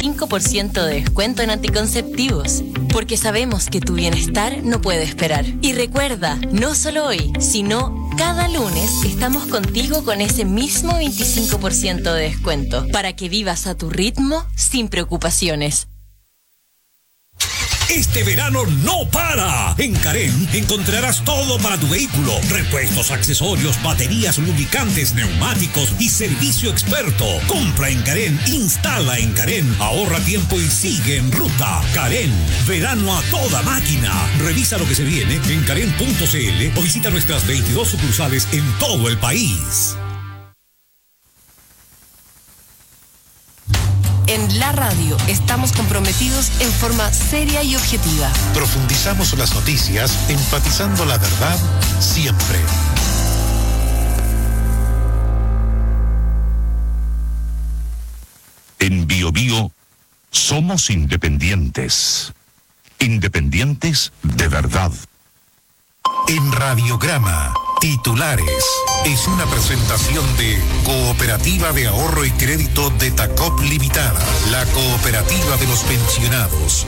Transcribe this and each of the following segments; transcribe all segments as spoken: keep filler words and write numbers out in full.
veinticinco por ciento de descuento en anticonceptivos. Porque sabemos que tu bienestar no puede esperar. Y recuerda, no solo hoy, sino cada lunes estamos contigo con ese mismo veinticinco por ciento de descuento para que vivas a tu ritmo sin preocupaciones. Este verano no para. En Carén encontrarás todo para tu vehículo. Repuestos, accesorios, baterías, lubricantes, neumáticos y servicio experto. Compra en Carén, instala en Carén, ahorra tiempo y sigue en ruta. Carén, verano a toda máquina. Revisa lo que se viene en carén punto c l o visita nuestras veintidós sucursales en todo el país. En la radio estamos comprometidos en forma seria y objetiva. Profundizamos las noticias, enfatizando la verdad siempre. En Bio Bio somos independientes. Independientes de verdad. En Radiograma, titulares. Es una presentación de Cooperativa de Ahorro y Crédito de Tacop Limitada, la cooperativa de los pensionados.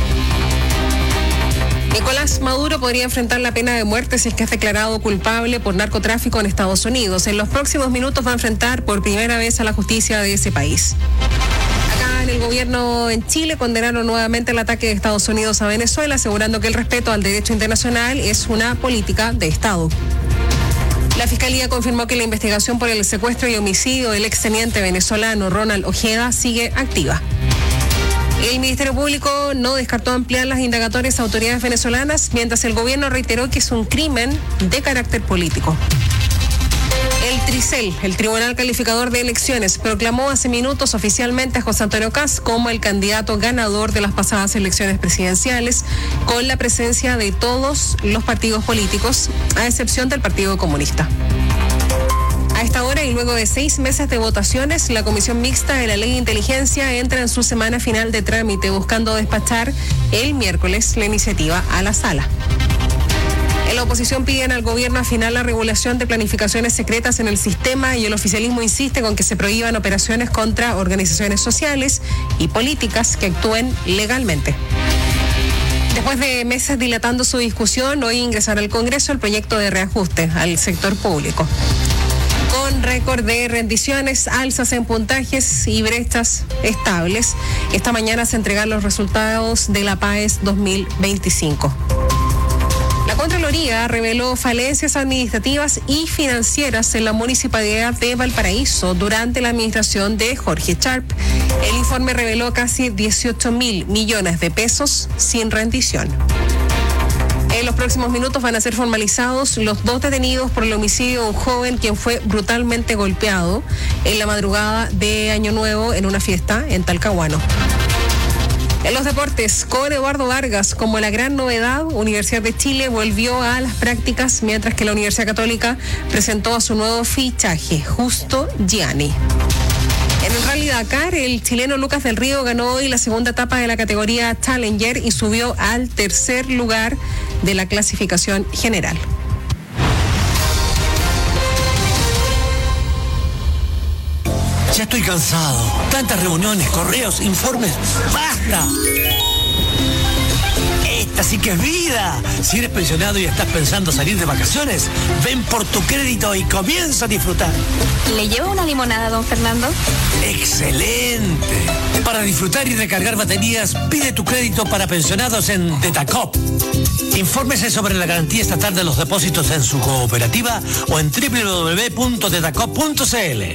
Nicolás Maduro podría enfrentar la pena de muerte si es que es declarado culpable por narcotráfico en Estados Unidos. En los próximos minutos va a enfrentar por primera vez a la justicia de ese país. Acá en el gobierno en Chile condenaron nuevamente el ataque de Estados Unidos a Venezuela, asegurando que el respeto al derecho internacional es una política de Estado. La Fiscalía confirmó que la investigación por el secuestro y homicidio del exteniente venezolano Ronald Ojeda sigue activa. El Ministerio Público no descartó ampliar las indagatorias a autoridades venezolanas, mientras el gobierno reiteró que es un crimen de carácter político. El Tricel, el Tribunal Calificador de Elecciones, proclamó hace minutos oficialmente a José Antonio Kast como el candidato ganador de las pasadas elecciones presidenciales, con la presencia de todos los partidos políticos, a excepción del Partido Comunista. A esta hora y luego de seis meses de votaciones, la Comisión Mixta de la Ley de Inteligencia entra en su semana final de trámite, buscando despachar el miércoles la iniciativa a la sala. En la oposición piden al gobierno afinar la regulación de planificaciones secretas en el sistema y el oficialismo insiste con que se prohíban operaciones contra organizaciones sociales y políticas que actúen legalmente. Después de meses dilatando su discusión, hoy ingresará al Congreso el proyecto de reajuste al sector público. Con récord de rendiciones, alzas en puntajes y brechas estables, esta mañana se entregan los resultados de la PAES dos mil veinticinco. La Contraloría reveló falencias administrativas y financieras en la Municipalidad de Valparaíso durante la administración de Jorge Sharp. El informe reveló casi dieciocho mil millones de pesos sin rendición. En los próximos minutos van a ser formalizados los dos detenidos por el homicidio de un joven quien fue brutalmente golpeado en la madrugada de Año Nuevo en una fiesta en Talcahuano. En los deportes, con Eduardo Vargas como la gran novedad, Universidad de Chile volvió a las prácticas, mientras que la Universidad Católica presentó a su nuevo fichaje, Justo Gianni. En el Rally Dakar, el chileno Lucas del Río ganó hoy la segunda etapa de la categoría Challenger y subió al tercer lugar de la clasificación general. Ya estoy cansado. Tantas reuniones, correos, informes. ¡Basta! Esta sí que es vida. Si eres pensionado y estás pensando salir de vacaciones, ven por tu crédito y comienza a disfrutar. ¿Le llevo una limonada, don Fernando? ¡Excelente! Para disfrutar y recargar baterías, pide tu crédito para pensionados en Detacop. Infórmese sobre la garantía estatal de los depósitos en su cooperativa o en doble u doble u doble u punto detacop punto c l.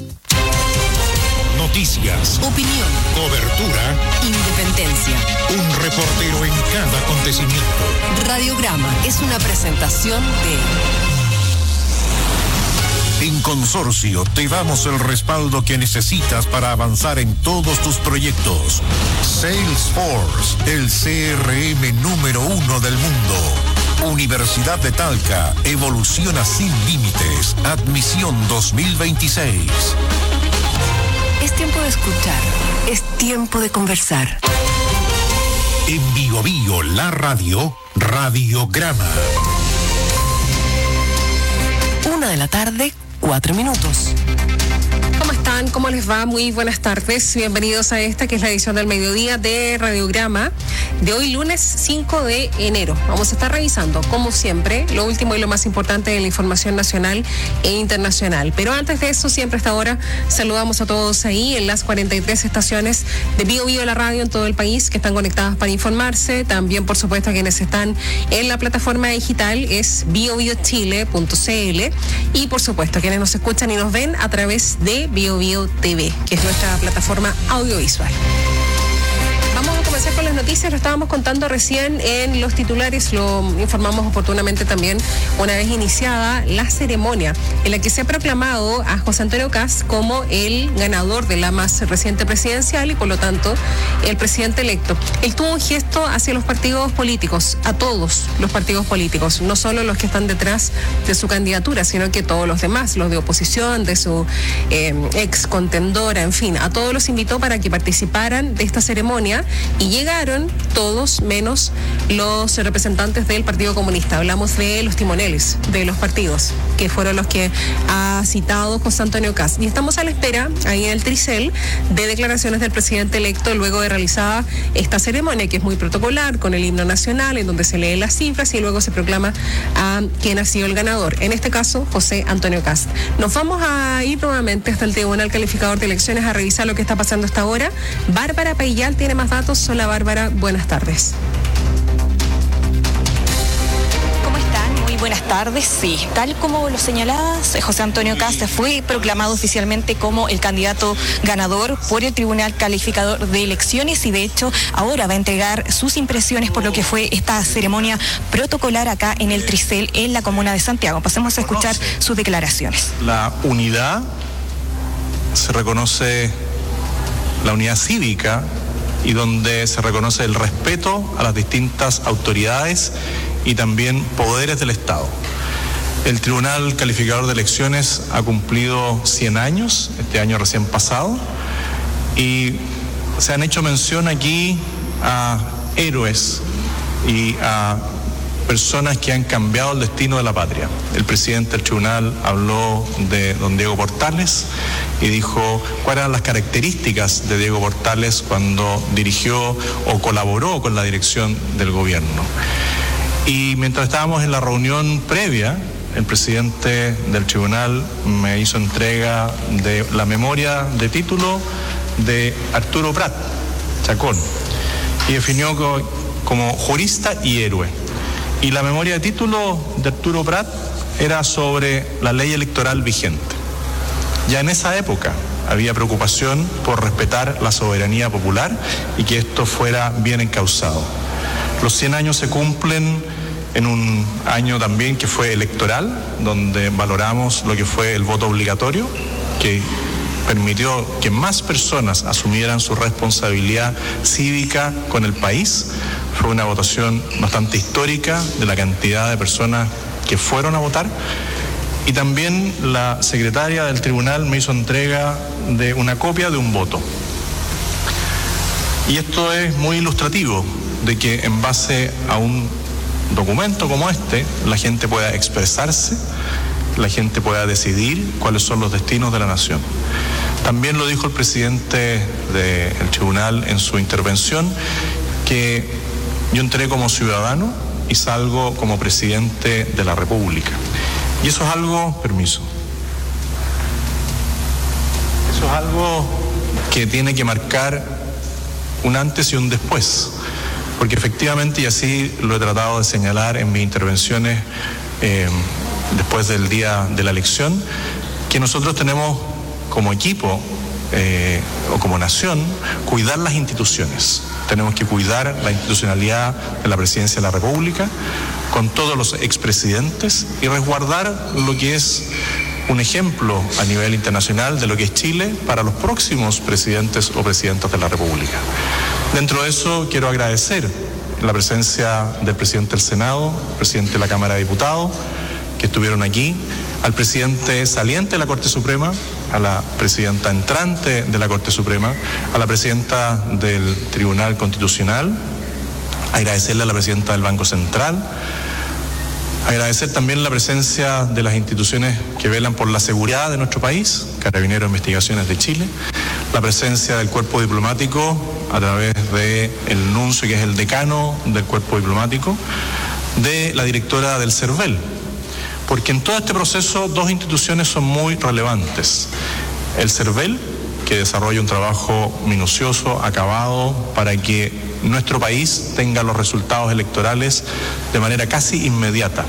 Noticias, Opinión, cobertura, independencia. un reportero en cada acontecimiento. Radiograma es una presentación de... En Consorcio te damos el respaldo que necesitas para avanzar en todos tus proyectos. Salesforce, el C R M número uno del mundo. Universidad de Talca, evoluciona sin límites. Admisión dos mil veintiséis. Es tiempo de escuchar, es tiempo de conversar. En Bio Bio, la radio, Radiograma. Una de la tarde, cuatro minutos. ¿Cómo está? están? ¿Cómo les va? Muy buenas tardes. Bienvenidos a esta que es la edición del mediodía de Radiograma de hoy lunes cinco de enero. Vamos a estar revisando, como siempre, lo último y lo más importante de la información nacional e internacional. Pero antes de eso, siempre a esta hora, saludamos a todos ahí en las cuarenta y tres estaciones de Bio Bio la radio en todo el país que están conectadas para informarse. También, por supuesto, a quienes están en la plataforma digital es bio bio chile punto c l y, por supuesto, a quienes nos escuchan y nos ven a través de Bio Bio T V, que es nuestra plataforma audiovisual. Vamos a comenzar con las noticias. Lo estábamos contando recién en los titulares, lo informamos oportunamente también una vez iniciada la ceremonia en la que se ha proclamado a José Antonio Kast como el ganador de la más reciente presidencial y por lo tanto el presidente electo. Él tuvo un gesto hacia los partidos políticos, a todos los partidos políticos, no solo los que están detrás de su candidatura, sino que todos los demás, los de oposición, de su eh, ex contendora, en fin, a todos los invitó para que participaran de esta ceremonia. Y llegaron todos menos los representantes del Partido Comunista. Hablamos de los timoneles de los partidos, que fueron los que ha citado José Antonio Kast. Y estamos a la espera, ahí en el Tricel, de declaraciones del presidente electo luego de realizada esta ceremonia, que es muy protocolar, con el himno nacional, en donde se leen las cifras y luego se proclama a quien ha sido el ganador. En este caso, José Antonio Kast. Nos vamos a ir nuevamente hasta el Tribunal Calificador de Elecciones a revisar lo que está pasando hasta ahora. Bárbara Paillal tiene más datos. Hola Bárbara, buenas tardes. ¿Cómo están? Muy buenas tardes. Sí, tal como lo señalabas, José Antonio Kast fue proclamado oficialmente como el candidato ganador por el Tribunal Calificador de Elecciones y de hecho ahora va a entregar sus impresiones por lo que fue esta ceremonia protocolar acá en el Tricel, en la comuna de Santiago. Pasemos a escuchar sus declaraciones. La unidad, se reconoce la unidad cívica y donde se reconoce el respeto a las distintas autoridades y también poderes del Estado. El Tribunal Calificador de Elecciones ha cumplido cien años, este año recién pasado, y se han hecho mención aquí a héroes y a personas que han cambiado el destino de la patria. El presidente del tribunal habló de don Diego Portales y dijo cuáles eran las características de Diego Portales cuando dirigió o colaboró con la dirección del gobierno. Y mientras estábamos en la reunión previa, el presidente del tribunal me hizo entrega de la memoria de título de Arturo Prat, Chacón, y definió como jurista y héroe. Y la memoria de título de Arturo Prat era sobre la ley electoral vigente. Ya en esa época había preocupación por respetar la soberanía popular y que esto fuera bien encauzado. Los cien años se cumplen en un año también que fue electoral, donde valoramos lo que fue el voto obligatorio, que permitió que más personas asumieran su responsabilidad cívica con el país. Fue una votación bastante histórica de la cantidad de personas que fueron a votar. Y también la secretaria del tribunal me hizo entrega de una copia de un voto. Y esto es muy ilustrativo de que en base a un documento como este, la gente pueda expresarse, la gente pueda decidir cuáles son los destinos de la nación. También lo dijo el presidente del tribunal en su intervención, que yo entré como ciudadano y salgo como presidente de la República. Y eso es algo, permiso, eso es algo que tiene que marcar un antes y un después, porque efectivamente, y así lo he tratado de señalar en mis intervenciones eh, después del día de la elección, que nosotros tenemos como equipo eh, o como nación cuidar las instituciones. Tenemos que cuidar la institucionalidad de la Presidencia de la República con todos los expresidentes y resguardar lo que es un ejemplo a nivel internacional de lo que es Chile para los próximos presidentes o presidentas de la República. Dentro de eso quiero agradecer la presencia del presidente del Senado, presidente de la Cámara de Diputados, que estuvieron aquí, al presidente saliente de la Corte Suprema, a la presidenta entrante de la Corte Suprema, a la presidenta del Tribunal Constitucional, agradecerle a la presidenta del Banco Central, Agradecer también la presencia de las instituciones que velan por la seguridad de nuestro país, Carabineros de Investigaciones de Chile, la presencia del cuerpo diplomático a través del nuncio, que es el decano del cuerpo diplomático, de la directora del CERVEL, porque en todo este proceso dos instituciones son muy relevantes. El CERVEL, que desarrolla un trabajo minucioso, acabado, para que nuestro país tenga los resultados electorales de manera casi inmediata.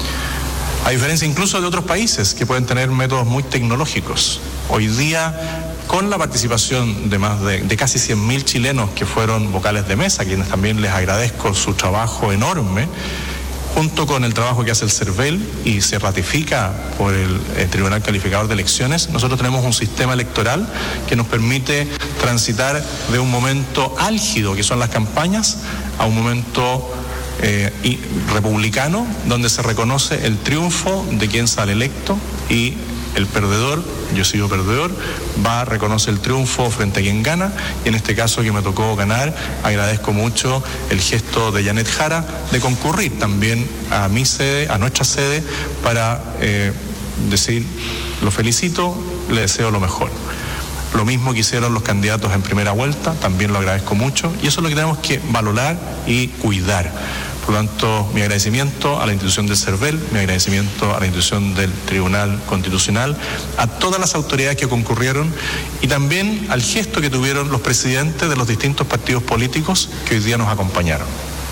A diferencia incluso de otros países que pueden tener métodos muy tecnológicos. Hoy día, con la participación de más de, de casi cien mil chilenos que fueron vocales de mesa, a quienes también les agradezco su trabajo enorme, junto con el trabajo que hace el CERVEL y se ratifica por el, el Tribunal Calificador de Elecciones, nosotros tenemos un sistema electoral que nos permite transitar de un momento álgido, que son las campañas, a un momento eh, y, republicano, donde se reconoce el triunfo de quien sale electo y el perdedor, yo he sido perdedor, va, reconoce el triunfo frente a quien gana, y en este caso que me tocó ganar, agradezco mucho el gesto de Janet Jara de concurrir también a mi sede, a nuestra sede, para eh, decir, lo felicito, le deseo lo mejor. Lo mismo que hicieron los candidatos en primera vuelta, también lo agradezco mucho, y eso es lo que tenemos que valorar y cuidar. Por lo tanto, mi agradecimiento a la institución del CERVEL, mi agradecimiento a la institución del Tribunal Constitucional, a todas las autoridades que concurrieron y también al gesto que tuvieron los presidentes de los distintos partidos políticos que hoy día nos acompañaron.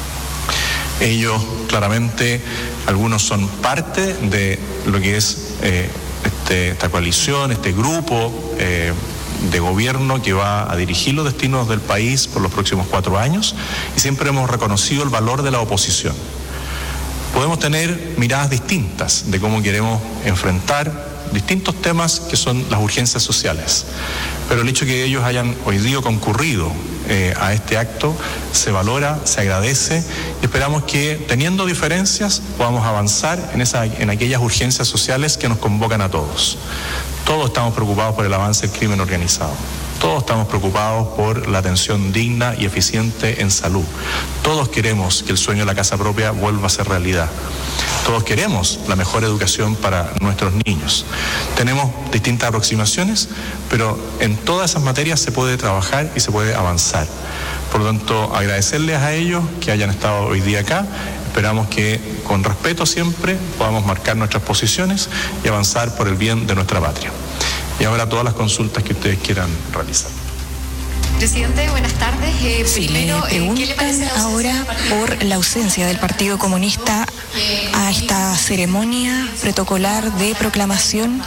Ellos, claramente, algunos son parte de lo que es eh, este, esta coalición, este grupo eh, de gobierno que va a dirigir los destinos del país por los próximos cuatro años, y siempre hemos reconocido el valor de la oposición. Podemos tener miradas distintas de cómo queremos enfrentar distintos temas que son las urgencias sociales, pero el hecho que ellos hayan hoy día concurrido eh, a este acto se valora, se agradece, y esperamos que, teniendo diferencias, podamos avanzar en, esa, en aquellas urgencias sociales que nos convocan a todos. Todos estamos preocupados por el avance del crimen organizado. Todos estamos preocupados por la atención digna y eficiente en salud. Todos queremos que el sueño de la casa propia vuelva a ser realidad. Todos queremos la mejor educación para nuestros niños. Tenemos distintas aproximaciones, pero en todas esas materias se puede trabajar y se puede avanzar. Por lo tanto, agradecerles a ellos que hayan estado hoy día acá. Esperamos que, con respeto siempre, podamos marcar nuestras posiciones y avanzar por el bien de nuestra patria. Y ahora todas las consultas que ustedes quieran realizar. Presidente, buenas tardes. Eh, sí, primero, le preguntan ¿qué le parece la ahora por la ausencia del Partido Comunista a esta ceremonia protocolar de proclamación,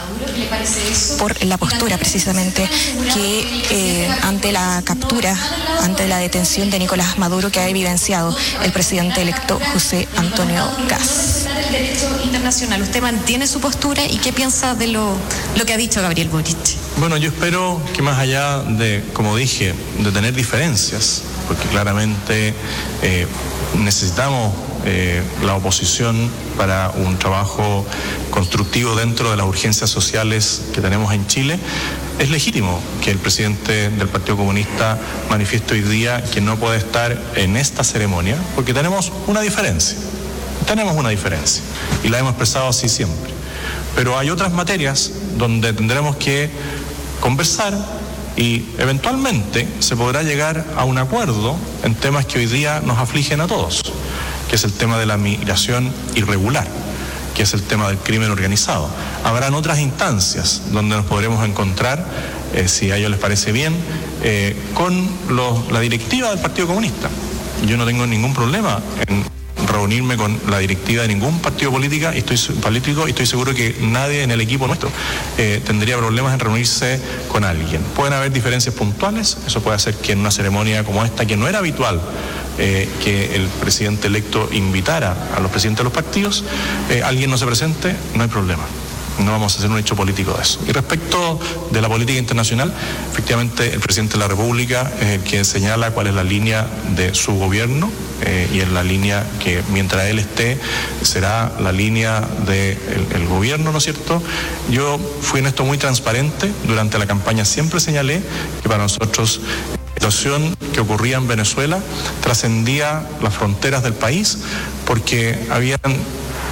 por la postura precisamente que eh, ante la captura, ante la detención de Nicolás Maduro que ha evidenciado el presidente electo José Antonio Kast? El derecho internacional, ¿usted mantiene su postura y qué piensa de lo, lo que ha dicho Gabriel Boric? Bueno, yo espero que, más allá de, como dije, de tener diferencias, porque claramente eh, necesitamos eh, la oposición para un trabajo constructivo dentro de las urgencias sociales que tenemos en Chile, es legítimo que el presidente del Partido Comunista manifieste hoy día que no puede estar en esta ceremonia, porque tenemos una diferencia, tenemos una diferencia, y la hemos expresado así siempre. Pero hay otras materias donde tendremos que conversar y eventualmente se podrá llegar a un acuerdo en temas que hoy día nos afligen a todos, que es el tema de la migración irregular, que es el tema del crimen organizado. Habrán otras instancias donde nos podremos encontrar, eh, si a ellos les parece bien, eh, con los, la directiva del Partido Comunista. Yo no tengo ningún problema en reunirme con la directiva de ningún partido político y estoy, político, y estoy seguro que nadie en el equipo nuestro eh, tendría problemas en reunirse con alguien. Pueden haber diferencias puntuales, eso puede hacer que en una ceremonia como esta, que no era habitual eh, que el presidente electo invitara a los presidentes de los partidos, eh, alguien no se presente, no hay problema. No vamos a hacer un hecho político de eso. Y respecto de la política internacional, efectivamente el presidente de la República es el que señala cuál es la línea de su gobierno eh, y es la línea que, mientras él esté, será la línea del el gobierno, ¿no es cierto? Yo fui en esto muy transparente. Durante la campaña siempre señalé que para nosotros la situación que ocurría en Venezuela trascendía las fronteras del país, porque habían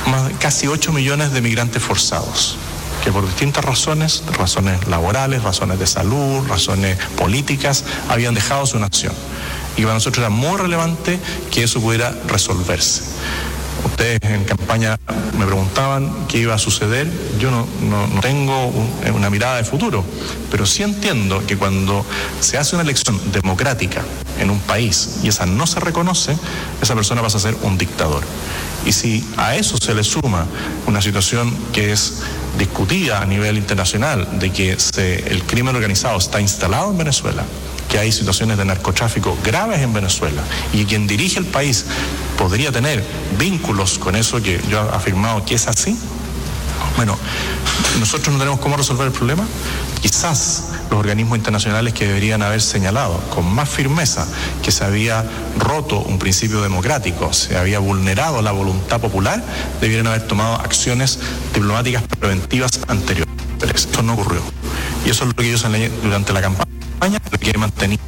más, casi ocho millones de migrantes forzados, que por distintas razones, razones laborales, razones de salud, razones políticas, habían dejado su nación. Y para nosotros era muy relevante que eso pudiera resolverse. Ustedes en campaña me preguntaban qué iba a suceder. Yo no, no, no tengo un, una mirada de futuro, pero sí entiendo que cuando se hace una elección democrática en un país y esa no se reconoce, esa persona pasa a ser un dictador. Y si a eso se le suma una situación que es discutida a nivel internacional, de que se, el crimen organizado está instalado en Venezuela, que hay situaciones de narcotráfico graves en Venezuela y quien dirige el país podría tener vínculos con eso que yo he afirmado que es así, bueno, nosotros no tenemos cómo resolver el problema. Quizás los organismos internacionales que deberían haber señalado con más firmeza que se había roto un principio democrático, se había vulnerado la voluntad popular, debieran haber tomado acciones diplomáticas preventivas anteriores. Pero esto no ocurrió. Y eso es lo que yo señalé durante la campaña. Lo que he mantenido.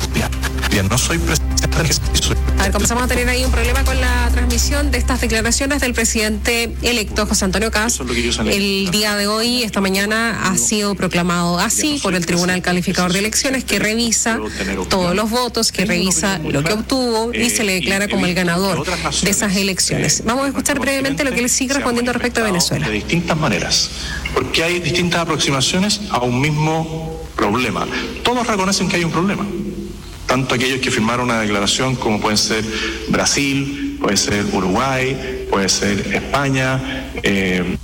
No soy presidente. A ver, comenzamos a tener ahí un problema con la transmisión de estas declaraciones del presidente electo José Antonio Kast. El día de hoy, esta mañana, ha sido proclamado así por el Tribunal Calificador de Elecciones, que revisa todos los votos, que revisa lo que obtuvo y se le declara como el ganador de esas elecciones. Vamos a escuchar brevemente lo que él sigue respondiendo respecto a Venezuela. De distintas maneras, porque hay distintas aproximaciones a un mismo problema. Todos reconocen que hay un problema. Tanto aquellos que firmaron una declaración como pueden ser Brasil, puede ser Uruguay, puede ser España, eh,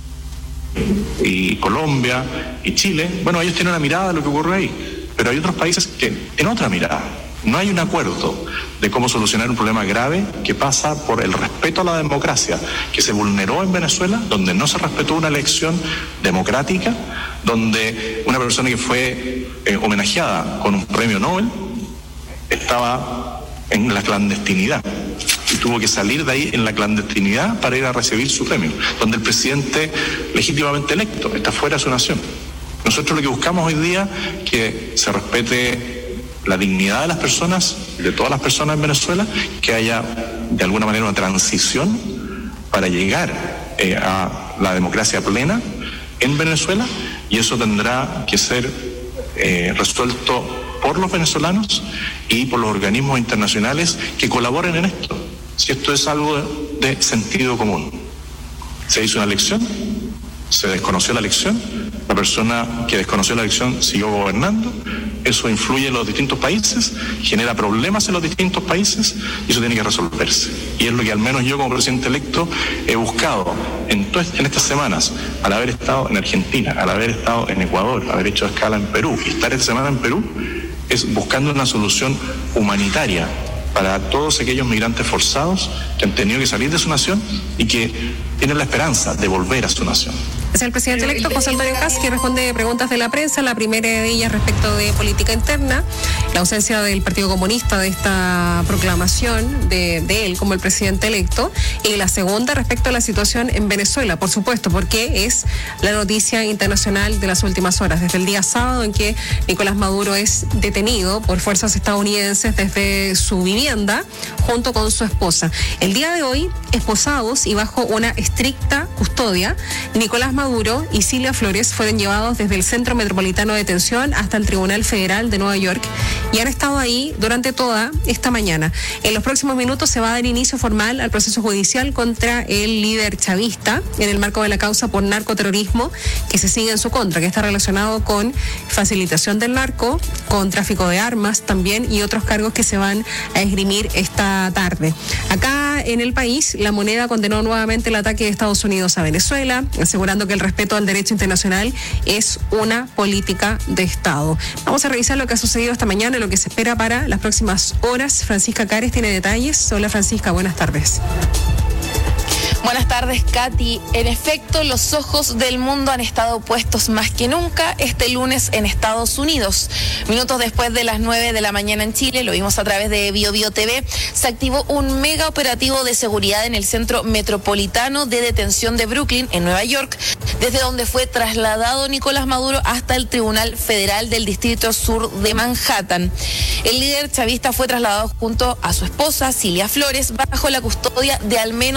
y Colombia y Chile. Bueno, ellos tienen una mirada de lo que ocurre ahí, pero hay otros países que tienen otra mirada. No hay un acuerdo de cómo solucionar un problema grave que pasa por el respeto a la democracia, que se vulneró en Venezuela, donde no se respetó una elección democrática, donde una persona que fue eh, homenajeada con un premio Nobel estaba en la clandestinidad y tuvo que salir de ahí en la clandestinidad para ir a recibir su premio, donde el presidente legítimamente electo está fuera de su nación. Nosotros lo que buscamos hoy día es que se respete la dignidad de las personas, de todas las personas en Venezuela, que haya de alguna manera una transición para llegar eh, a la democracia plena en Venezuela, y eso tendrá que ser eh, resuelto por los venezolanos y por los organismos internacionales que colaboren en esto. Si esto es algo de sentido común. Se hizo una elección, se desconoció la elección, la persona que desconoció la elección siguió gobernando, eso influye en los distintos países, genera problemas en los distintos países y eso tiene que resolverse. Y es lo que al menos yo como presidente electo he buscado en, to- en estas semanas, al haber estado en Argentina, al haber estado en Ecuador, haber hecho escala en Perú y estar esta semana en Perú, es buscando una solución humanitaria para todos aquellos migrantes forzados que han tenido que salir de su nación y que tienen la esperanza de volver a su nación. Es el presidente electo José Antonio Kast, que responde preguntas de la prensa, la primera de ellas respecto de política interna, la ausencia del Partido Comunista de esta proclamación de, de él como el presidente electo, y la segunda respecto a la situación en Venezuela, por supuesto, porque es la noticia internacional de las últimas horas, desde el día sábado en que Nicolás Maduro es detenido por fuerzas estadounidenses desde su vivienda junto con su esposa. El día de hoy, esposados y bajo una estricta custodia, Nicolás Maduro Maduro y Cilia Flores fueron llevados desde el Centro Metropolitano de Detención hasta el Tribunal Federal de Nueva York y han estado ahí durante toda esta mañana. En los próximos minutos se va a dar inicio formal al proceso judicial contra el líder chavista en el marco de la causa por narcoterrorismo que se sigue en su contra, que está relacionado con facilitación del narco, con tráfico de armas también y otros cargos que se van a esgrimir esta tarde. Acá en el país, la Moneda condenó nuevamente el ataque de Estados Unidos a Venezuela, asegurando que el respeto al derecho internacional es una política de Estado. Vamos a revisar lo que ha sucedido esta mañana y lo que se espera para las próximas horas. Francisca Cares tiene detalles. Hola Francisca, buenas tardes. Buenas tardes, Katy. En efecto, los ojos del mundo han estado puestos más que nunca este lunes en Estados Unidos. Minutos después de las nueve de la mañana en Chile, lo vimos a través de Bio Bio T V, se activó un mega operativo de seguridad en el Centro Metropolitano de Detención de Brooklyn, en Nueva York, desde donde fue trasladado Nicolás Maduro hasta el Tribunal Federal del Distrito Sur de Manhattan. El líder chavista fue trasladado junto a su esposa, Cilia Flores, bajo la custodia de al menos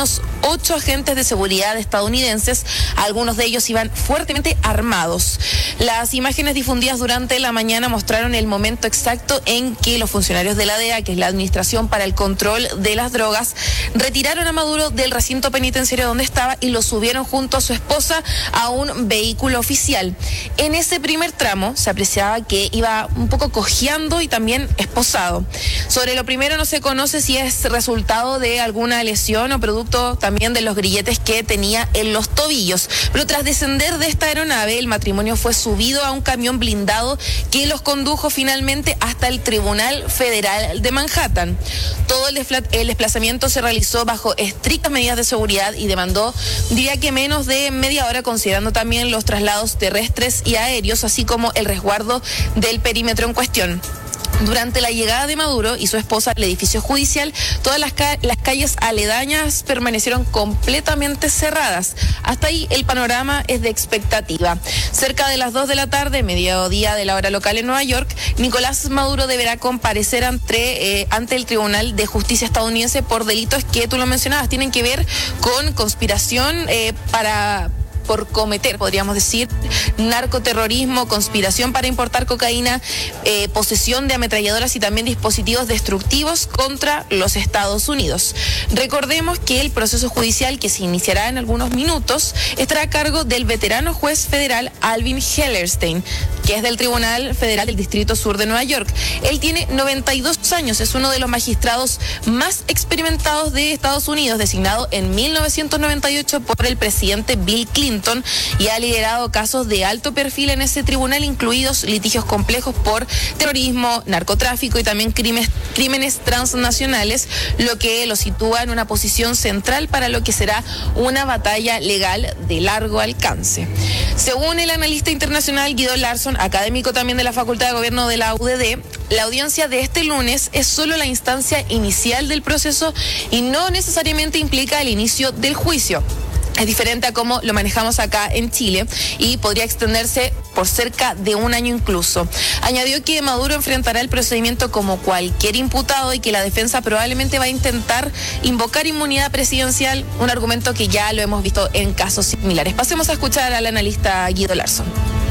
ocho agentes de seguridad estadounidenses. Algunos de ellos iban fuertemente armados. Las imágenes difundidas durante la mañana mostraron el momento exacto en que los funcionarios de la D E A, que es la Administración para el Control de las Drogas, retiraron a Maduro del recinto penitenciario donde estaba y lo subieron junto a su esposa a un vehículo oficial. En ese primer tramo se apreciaba que iba un poco cojeando y también esposado. Sobre lo primero no se conoce si es resultado de alguna lesión o producto también de los grilletes que tenía en los tobillos. Pero tras descender de esta aeronave, el matrimonio fue subido a un camión blindado que los condujo finalmente hasta el Tribunal Federal de Manhattan. Todo el, el desplazamiento se realizó bajo estrictas medidas de seguridad y demandó, diría que menos de media hora, considerando también los traslados terrestres y aéreos, así como el resguardo del perímetro en cuestión. Durante la llegada de Maduro y su esposa al edificio judicial, todas las, ca las calles aledañas permanecieron completamente cerradas. Hasta ahí el panorama es de expectativa. Cerca de las dos de la tarde, mediodía de la hora local en Nueva York, Nicolás Maduro deberá comparecer ante, eh, ante el Tribunal de Justicia estadounidense por delitos que, tú lo mencionabas, tienen que ver con conspiración eh, para... por cometer, podríamos decir, narcoterrorismo, conspiración para importar cocaína, eh, posesión de ametralladoras y también dispositivos destructivos contra los Estados Unidos. Recordemos que el proceso judicial, que se iniciará en algunos minutos, estará a cargo del veterano juez federal Alvin Hellerstein, que es del Tribunal Federal del Distrito Sur de Nueva York. Él tiene noventa y dos años, es uno de los magistrados más experimentados de Estados Unidos, designado en mil novecientos noventa y ocho por el presidente Bill Clinton, y ha liderado casos de alto perfil en ese tribunal, incluidos litigios complejos por terrorismo, narcotráfico y también crímenes, crímenes transnacionales, lo que lo sitúa en una posición central para lo que será una batalla legal de largo alcance. Según el analista internacional Guido Larsson, académico también de la Facultad de Gobierno de la U D D, la audiencia de este lunes es solo la instancia inicial del proceso y no necesariamente implica el inicio del juicio. Es diferente a cómo lo manejamos acá en Chile y podría extenderse por cerca de un año incluso. Añadió que Maduro enfrentará el procedimiento como cualquier imputado y que la defensa probablemente va a intentar invocar inmunidad presidencial, un argumento que ya lo hemos visto en casos similares. Pasemos a escuchar al analista Guido Larsson.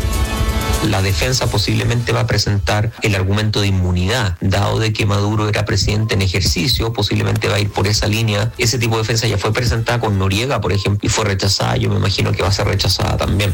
La defensa posiblemente va a presentar el argumento de inmunidad, dado de que Maduro era presidente en ejercicio, posiblemente va a ir por esa línea. Ese tipo de defensa ya fue presentada con Noriega, por ejemplo, y fue rechazada. Yo me imagino que va a ser rechazada también.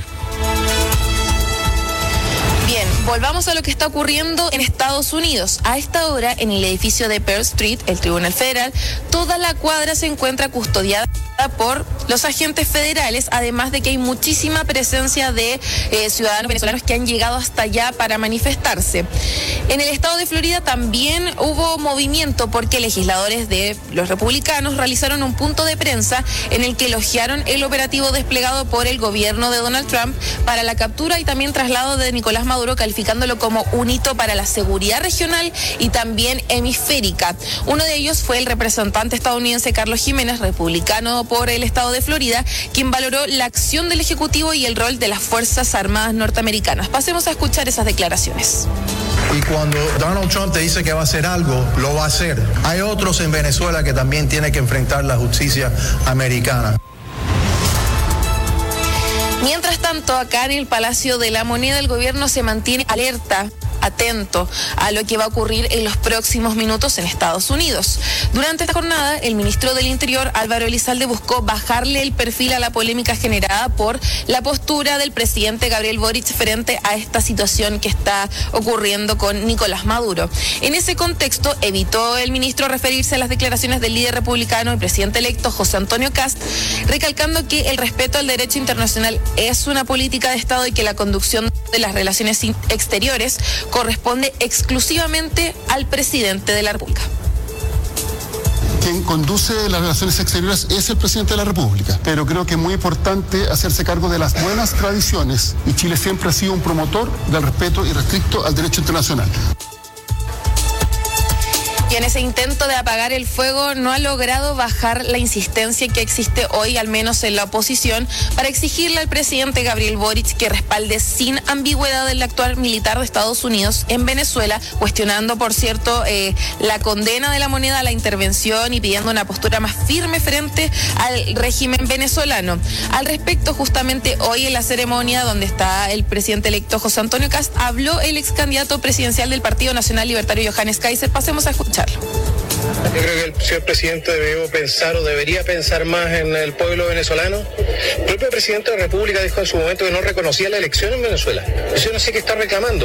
Bien, volvamos a lo que está ocurriendo en Estados Unidos. A esta hora, en el edificio de Pearl Street, el Tribunal Federal, toda la cuadra se encuentra custodiada por los agentes federales, además de que hay muchísima presencia de eh, ciudadanos venezolanos que han llegado hasta allá para manifestarse. En el estado de Florida también hubo movimiento porque legisladores de los republicanos realizaron un punto de prensa en el que elogiaron el operativo desplegado por el gobierno de Donald Trump para la captura y también traslado de Nicolás Maduro, calificándolo como un hito para la seguridad regional y también hemisférica. Uno de ellos fue el representante estadounidense Carlos Jiménez, republicano por el estado de Florida, quien valoró la acción del Ejecutivo y el rol de las Fuerzas Armadas norteamericanas. Pasemos a escuchar esas declaraciones. Y cuando Donald Trump te dice que va a hacer algo, lo va a hacer. Hay otros en Venezuela que también tienen que enfrentar la justicia americana. Mientras tanto, acá en el Palacio de la Moneda, el gobierno se mantiene alerta, atento a lo que va a ocurrir en los próximos minutos en Estados Unidos. Durante esta jornada, el ministro del Interior, Álvaro Elizalde, buscó bajarle el perfil a la polémica generada por la postura del presidente Gabriel Boric frente a esta situación que está ocurriendo con Nicolás Maduro. En ese contexto, evitó el ministro referirse a las declaraciones del líder republicano y presidente electo José Antonio Kast, recalcando que el respeto al derecho internacional es una política de Estado y que la conducción de las relaciones exteriores corresponde exclusivamente al presidente de la República. Quien conduce las relaciones exteriores es el presidente de la República, pero creo que es muy importante hacerse cargo de las buenas tradiciones y Chile siempre ha sido un promotor del respeto irrestricto al derecho internacional. Y en ese intento de apagar el fuego no ha logrado bajar la insistencia que existe hoy, al menos en la oposición, para exigirle al presidente Gabriel Boric que respalde sin ambigüedad el actual militar de Estados Unidos en Venezuela, cuestionando, por cierto, eh, la condena de la moneda a la intervención y pidiendo una postura más firme frente al régimen venezolano. Al respecto, justamente hoy en la ceremonia donde está el presidente electo José Antonio Kast, habló el ex candidato presidencial del Partido Nacional Libertario Johannes Kaiser. Pasemos a escucharlo. Yo creo que el señor presidente debió pensar o debería pensar más en el pueblo venezolano. El propio presidente de la República dijo en su momento que no reconocía la elección en Venezuela. Eso no sé qué está reclamando.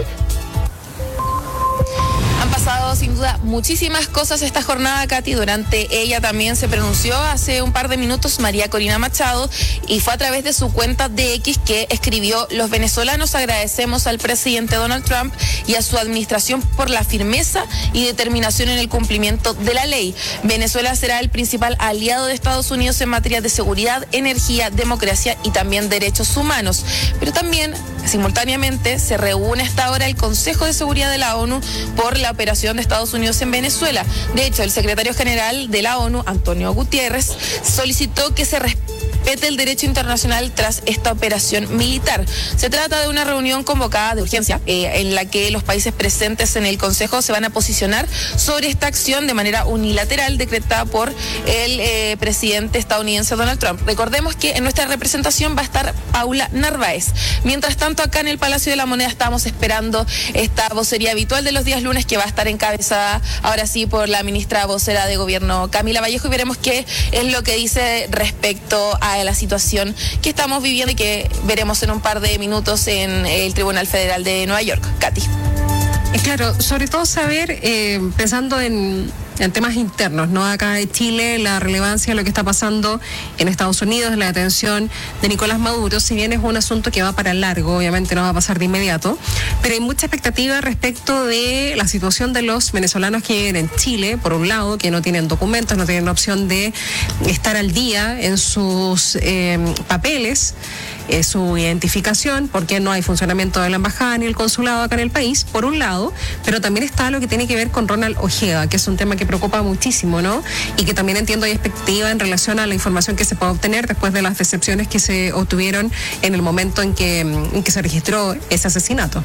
Han pasado sin duda muchísimas cosas esta jornada, Katy. Durante ella también se pronunció hace un par de minutos María Corina Machado y fue a través de su cuenta de X que escribió: los venezolanos agradecemos al presidente Donald Trump y a su administración por la firmeza y determinación en el cumplimiento de la ley. Venezuela será el principal aliado de Estados Unidos en materia de seguridad, energía, democracia y también derechos humanos. Pero también, simultáneamente, se reúne hasta ahora el Consejo de Seguridad de la ONU por la operación de Estados Unidos en Venezuela. De hecho, el secretario general de la ONU, Antonio Guterres, solicitó que se respete el derecho internacional tras esta operación militar. Se trata de una reunión convocada de urgencia eh, en la que los países presentes en el Consejo se van a posicionar sobre esta acción de manera unilateral decretada por el eh, presidente estadounidense Donald Trump. Recordemos que en nuestra representación va a estar Paula Narváez. Mientras tanto, acá en el Palacio de la Moneda estamos esperando esta vocería habitual de los días lunes que va a estar encabezada ahora sí por la ministra vocera de Gobierno Camila Vallejo, y veremos qué es lo que dice respecto a la situación que estamos viviendo y que veremos en un par de minutos en el Tribunal Federal de Nueva York. Katy. Claro, sobre todo saber, eh, pensando en, en temas internos, ¿no? Acá de Chile, la relevancia de lo que está pasando en Estados Unidos, la detención de Nicolás Maduro, si bien es un asunto que va para largo, obviamente no va a pasar de inmediato, pero hay mucha expectativa respecto de la situación de los venezolanos que viven en Chile, por un lado, que no tienen documentos, no tienen opción de estar al día en sus eh, papeles, eh, su identificación, porque no hay funcionamiento de la embajada ni el consulado acá en el país, por un lado, pero también está lo que tiene que ver con Ronald Ojeda, que es un tema que preocupa muchísimo, ¿no? Y que también entiendo hay expectativa en relación a la información que se puede obtener después de las decepciones que se obtuvieron en el momento en que, en que se registró ese asesinato.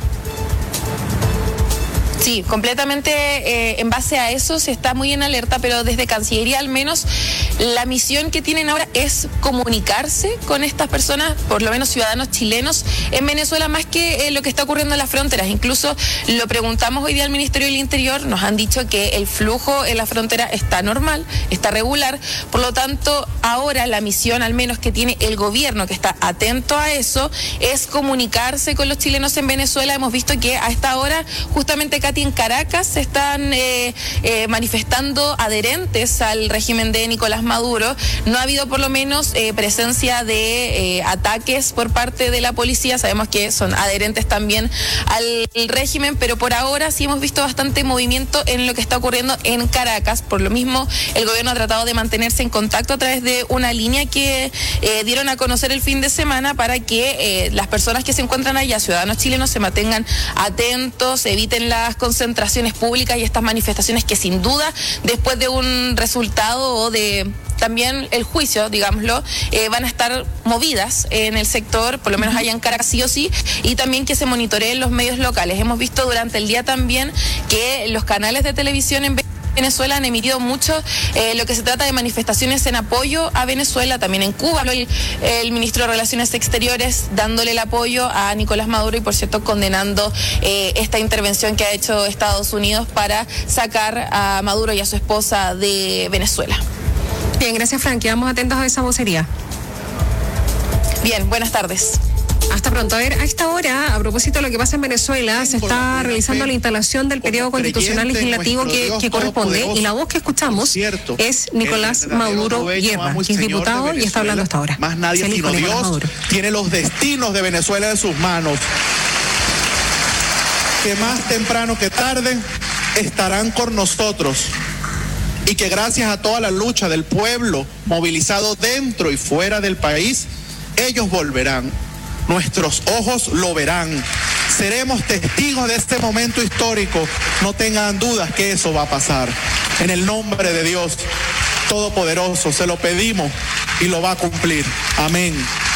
Sí, completamente eh, en base a eso se está muy en alerta, pero desde Cancillería al menos la misión que tienen ahora es comunicarse con estas personas, por lo menos ciudadanos chilenos en Venezuela, más que eh, lo que está ocurriendo en las fronteras. Incluso lo preguntamos hoy día al Ministerio del Interior, nos han dicho que el flujo en la frontera está normal, está regular, por lo tanto ahora la misión al menos que tiene el gobierno, que está atento a eso, es comunicarse con los chilenos en Venezuela. Hemos visto que a esta hora justamente en Caracas se están eh, eh, manifestando adherentes al régimen de Nicolás Maduro. No ha habido por lo menos eh, presencia de eh, ataques por parte de la policía. Sabemos que son adherentes también al régimen, pero por ahora sí hemos visto bastante movimiento en lo que está ocurriendo en Caracas. Por lo mismo, el gobierno ha tratado de mantenerse en contacto a través de una línea que eh, dieron a conocer el fin de semana para que eh, las personas que se encuentran allá, ciudadanos chilenos, se mantengan atentos, eviten las concentraciones públicas y estas manifestaciones que sin duda después de un resultado o de también el juicio, digámoslo, eh, van a estar movidas en el sector, por lo menos allá en Caracas sí o sí, y también que se monitoreen los medios locales. Hemos visto durante el día también que los canales de televisión en Venezuela han emitido mucho eh, lo que se trata de manifestaciones en apoyo a Venezuela, también en Cuba. El, el ministro de Relaciones Exteriores dándole el apoyo a Nicolás Maduro y, por cierto, condenando eh, esta intervención que ha hecho Estados Unidos para sacar a Maduro y a su esposa de Venezuela. Bien, gracias, Frank. Quedamos atentos a esa vocería. Bien, buenas tardes. Hasta pronto. A ver, a esta hora, a propósito de lo que pasa en Venezuela, se está realizando la instalación del periodo constitucional legislativo que, que corresponde, y la voz que escuchamos es Nicolás Maduro Guerra, que es diputado y está hablando hasta ahora. Más nadie sino Dios tiene los destinos de Venezuela en sus manos, que más temprano que tarde estarán con nosotros, y que gracias a toda la lucha del pueblo movilizado dentro y fuera del país, ellos volverán. Nuestros ojos lo verán. Seremos testigos de este momento histórico. No tengan dudas que eso va a pasar. En el nombre de Dios Todopoderoso, se lo pedimos y lo va a cumplir. Amén.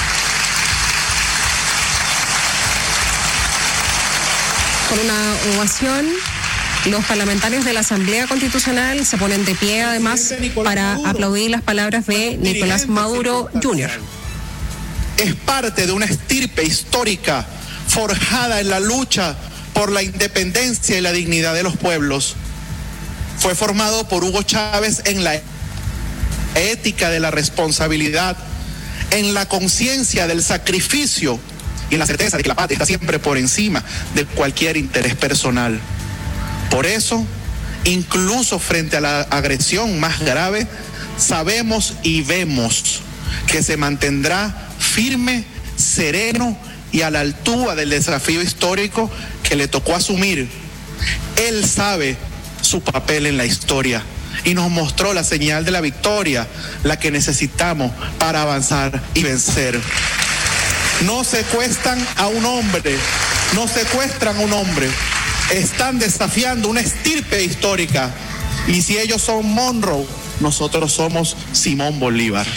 Con una ovación, los parlamentarios de la Asamblea Constitucional se ponen de pie, además, para aplaudir las palabras de Nicolás Maduro junior Es parte de una estirpe histórica forjada en la lucha por la independencia y la dignidad de los pueblos. Fue formado por Hugo Chávez en la ética de la responsabilidad, en la conciencia del sacrificio y en la certeza de que la patria está siempre por encima de cualquier interés personal. Por eso, incluso frente a la agresión más grave, sabemos y vemos que se mantendrá firme, sereno y a la altura del desafío histórico que le tocó asumir. Él sabe su papel en la historia y nos mostró la señal de la victoria, la que necesitamos para avanzar y vencer. No secuestran a un hombre, no secuestran a un hombre. Están desafiando una estirpe histórica. Y si ellos son Monroe, nosotros somos Simón Bolívar.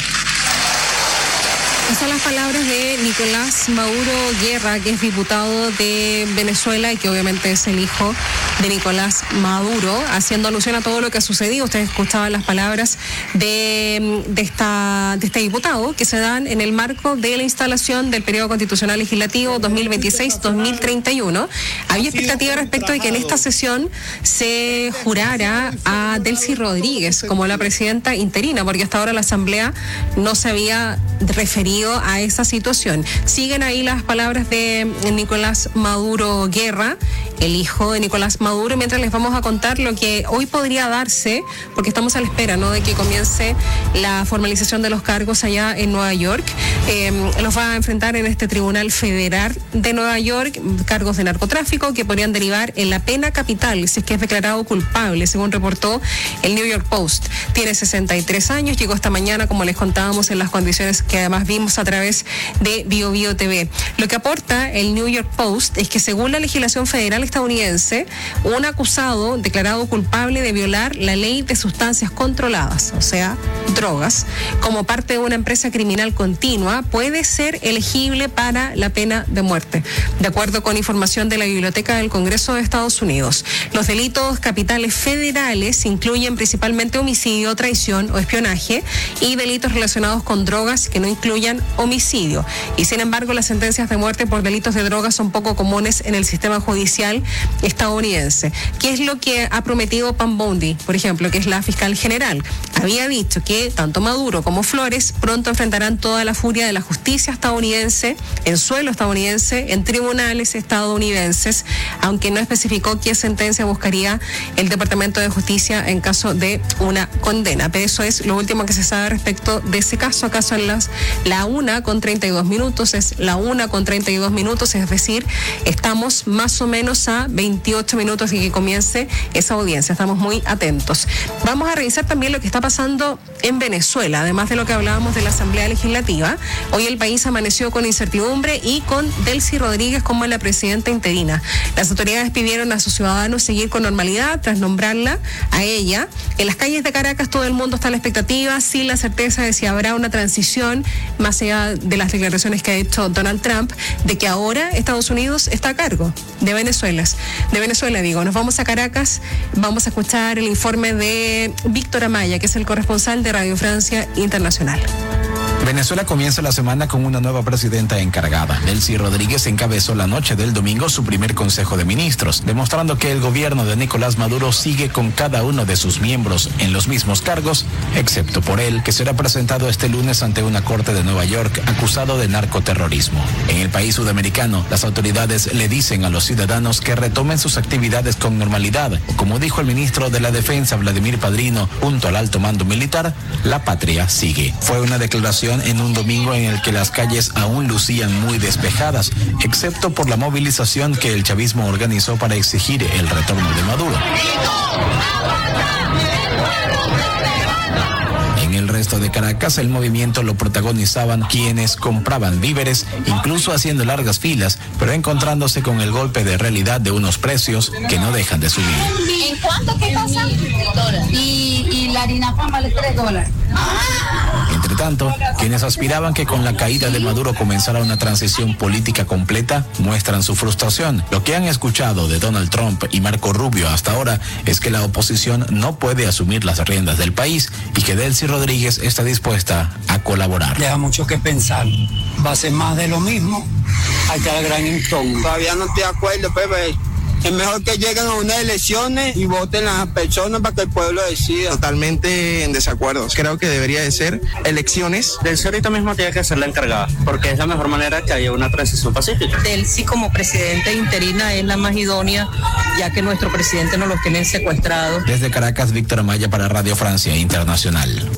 Son las palabras de Nicolás Maduro Guerra, que es diputado de Venezuela y que obviamente es el hijo de Nicolás Maduro, haciendo alusión a todo lo que ha sucedido. Ustedes escuchaban las palabras de, de, esta, de este diputado que se dan en el marco de la instalación del periodo constitucional legislativo dos mil veintiséis dos mil treinta y uno. Había expectativa respecto de que en esta sesión se jurara a Delcy Rodríguez como la presidenta interina, porque hasta ahora la Asamblea no se había referido a esa situación. Siguen ahí las palabras de Nicolás Maduro Guerra, el hijo de Nicolás Maduro, mientras les vamos a contar lo que hoy podría darse, porque estamos a la espera, ¿no?, de que comience la formalización de los cargos allá en Nueva York. Eh, los va a enfrentar en este Tribunal Federal de Nueva York cargos de narcotráfico que podrían derivar en la pena capital si es que es declarado culpable, según reportó el New York Post. Tiene sesenta y tres años, llegó esta mañana, como les contábamos, en las condiciones que además vimos a través de Bio Bio T V. Lo que aporta el New York Post es que según la legislación federal estadounidense, un acusado declarado culpable de violar la ley de sustancias controladas, o sea, drogas, como parte de una empresa criminal continua, puede ser elegible para la pena de muerte, de acuerdo con información de la Biblioteca del Congreso de Estados Unidos. Los delitos capitales federales incluyen principalmente homicidio, traición o espionaje y delitos relacionados con drogas que no incluyan homicidio. Y sin embargo, las sentencias de muerte por delitos de drogas son poco comunes en el sistema judicial estadounidense. ¿Qué es lo que ha prometido Pam Bondi, por ejemplo, que es la fiscal general? Había dicho que tanto Maduro como Flores pronto enfrentarán toda la furia de la justicia estadounidense, en suelo estadounidense, en tribunales estadounidenses, aunque no especificó qué sentencia buscaría el Departamento de Justicia en caso de una condena. Pero eso es lo último que se sabe respecto de ese caso. Acaso en las la una con treinta y dos minutos, es la una con treinta y dos minutos, es decir, estamos más o menos a veintiocho minutos de que comience esa audiencia. Estamos muy atentos. Vamos a revisar también lo que está pasando en Venezuela, además de lo que hablábamos de la Asamblea Legislativa. Hoy el país amaneció con incertidumbre y con Delcy Rodríguez como la presidenta interina. Las autoridades pidieron a sus ciudadanos seguir con normalidad tras nombrarla a ella. En las calles de Caracas todo el mundo está a la expectativa, sin la certeza de si habrá una transición, más allá de las declaraciones que ha hecho Donald Trump, de que ahora Estados Unidos está a cargo de Venezuela. De Venezuela, digo. Nos vamos a Caracas, vamos a escuchar el informe de Víctor Amaya, que es el corresponsal de Radio Francia Internacional. Venezuela comienza la semana con una nueva presidenta encargada. Delcy Rodríguez encabezó la noche del domingo su primer Consejo de Ministros, demostrando que el gobierno de Nicolás Maduro sigue con cada uno de sus miembros en los mismos cargos, excepto por él, que será presentado este lunes ante una corte de Nueva York acusado de narcoterrorismo. En el país sudamericano, las autoridades le dicen a los ciudadanos que retomen sus actividades con normalidad, o como dijo el ministro de la Defensa, Vladimir Padrino, junto al alto mando militar, la patria sigue. Fue una declaración en un domingo en el que las calles aún lucían muy despejadas, excepto por la movilización que el chavismo organizó para exigir el retorno de Maduro. En el resto de Caracas, el movimiento lo protagonizaban quienes compraban víveres, incluso haciendo largas filas, pero encontrándose con el golpe de realidad de unos precios que no dejan de subir. ¿En cuánto qué pasa? Y, y la harina pan vale tres dólares. Entre tanto, quienes aspiraban que con la caída de Maduro comenzara una transición política completa, muestran su frustración. Lo que han escuchado de Donald Trump y Marco Rubio hasta ahora es que la oposición no puede asumir las riendas del país y que Delcy Rodríguez está dispuesta a colaborar. Deja mucho que pensar. Va a ser más de lo mismo. Hay que dar gran incógnita. Todavía no estoy de acuerdo, Pepe. Es mejor que lleguen a unas elecciones y voten las personas para que el pueblo decida. Totalmente en desacuerdo. Creo que debería de ser elecciones. Delcy ahorita mismo tiene que ser la encargada, porque es la mejor manera que haya una transición pacífica. Delcy como presidenta interina es la más idónea, ya que nuestro presidente nos los tiene secuestrados. Desde Caracas, Víctor Amaya para Radio Francia Internacional.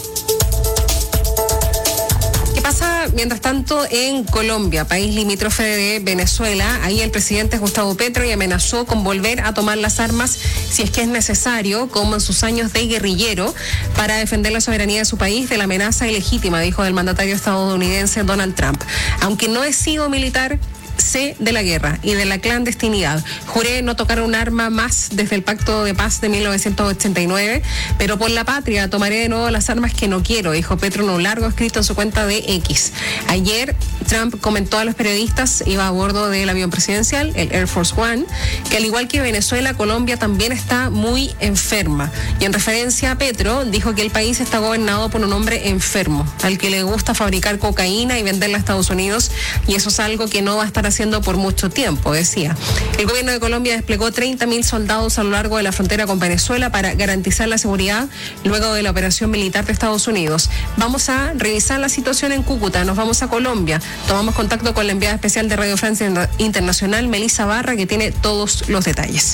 Mientras tanto, en Colombia, país limítrofe de Venezuela, ahí el presidente Gustavo Petro y amenazó con volver a tomar las armas si es que es necesario, como en sus años de guerrillero, para defender la soberanía de su país de la amenaza ilegítima, dijo el mandatario estadounidense Donald Trump. Aunque no he sido militar, sé de la guerra y de la clandestinidad. Juré no tocar un arma más desde el Pacto de Paz de mil novecientos ochenta y nueve, pero por la patria tomaré de nuevo las armas que no quiero, dijo Petro en un largo escrito en su cuenta de X. Ayer, Trump comentó a los periodistas, iba a bordo del avión presidencial, el Air Force One, que al igual que Venezuela, Colombia también está muy enferma. Y en referencia a Petro, dijo que el país está gobernado por un hombre enfermo, al que le gusta fabricar cocaína y venderla a Estados Unidos, y eso es algo que no va a estar haciendo por mucho tiempo, decía. El gobierno de Colombia desplegó treinta mil soldados a lo largo de la frontera con Venezuela para garantizar la seguridad luego de la operación militar de Estados Unidos. Vamos a revisar la situación en Cúcuta, nos vamos a Colombia. Tomamos contacto con la enviada especial de Radio Francia Internacional, Melissa Barra, que tiene todos los detalles.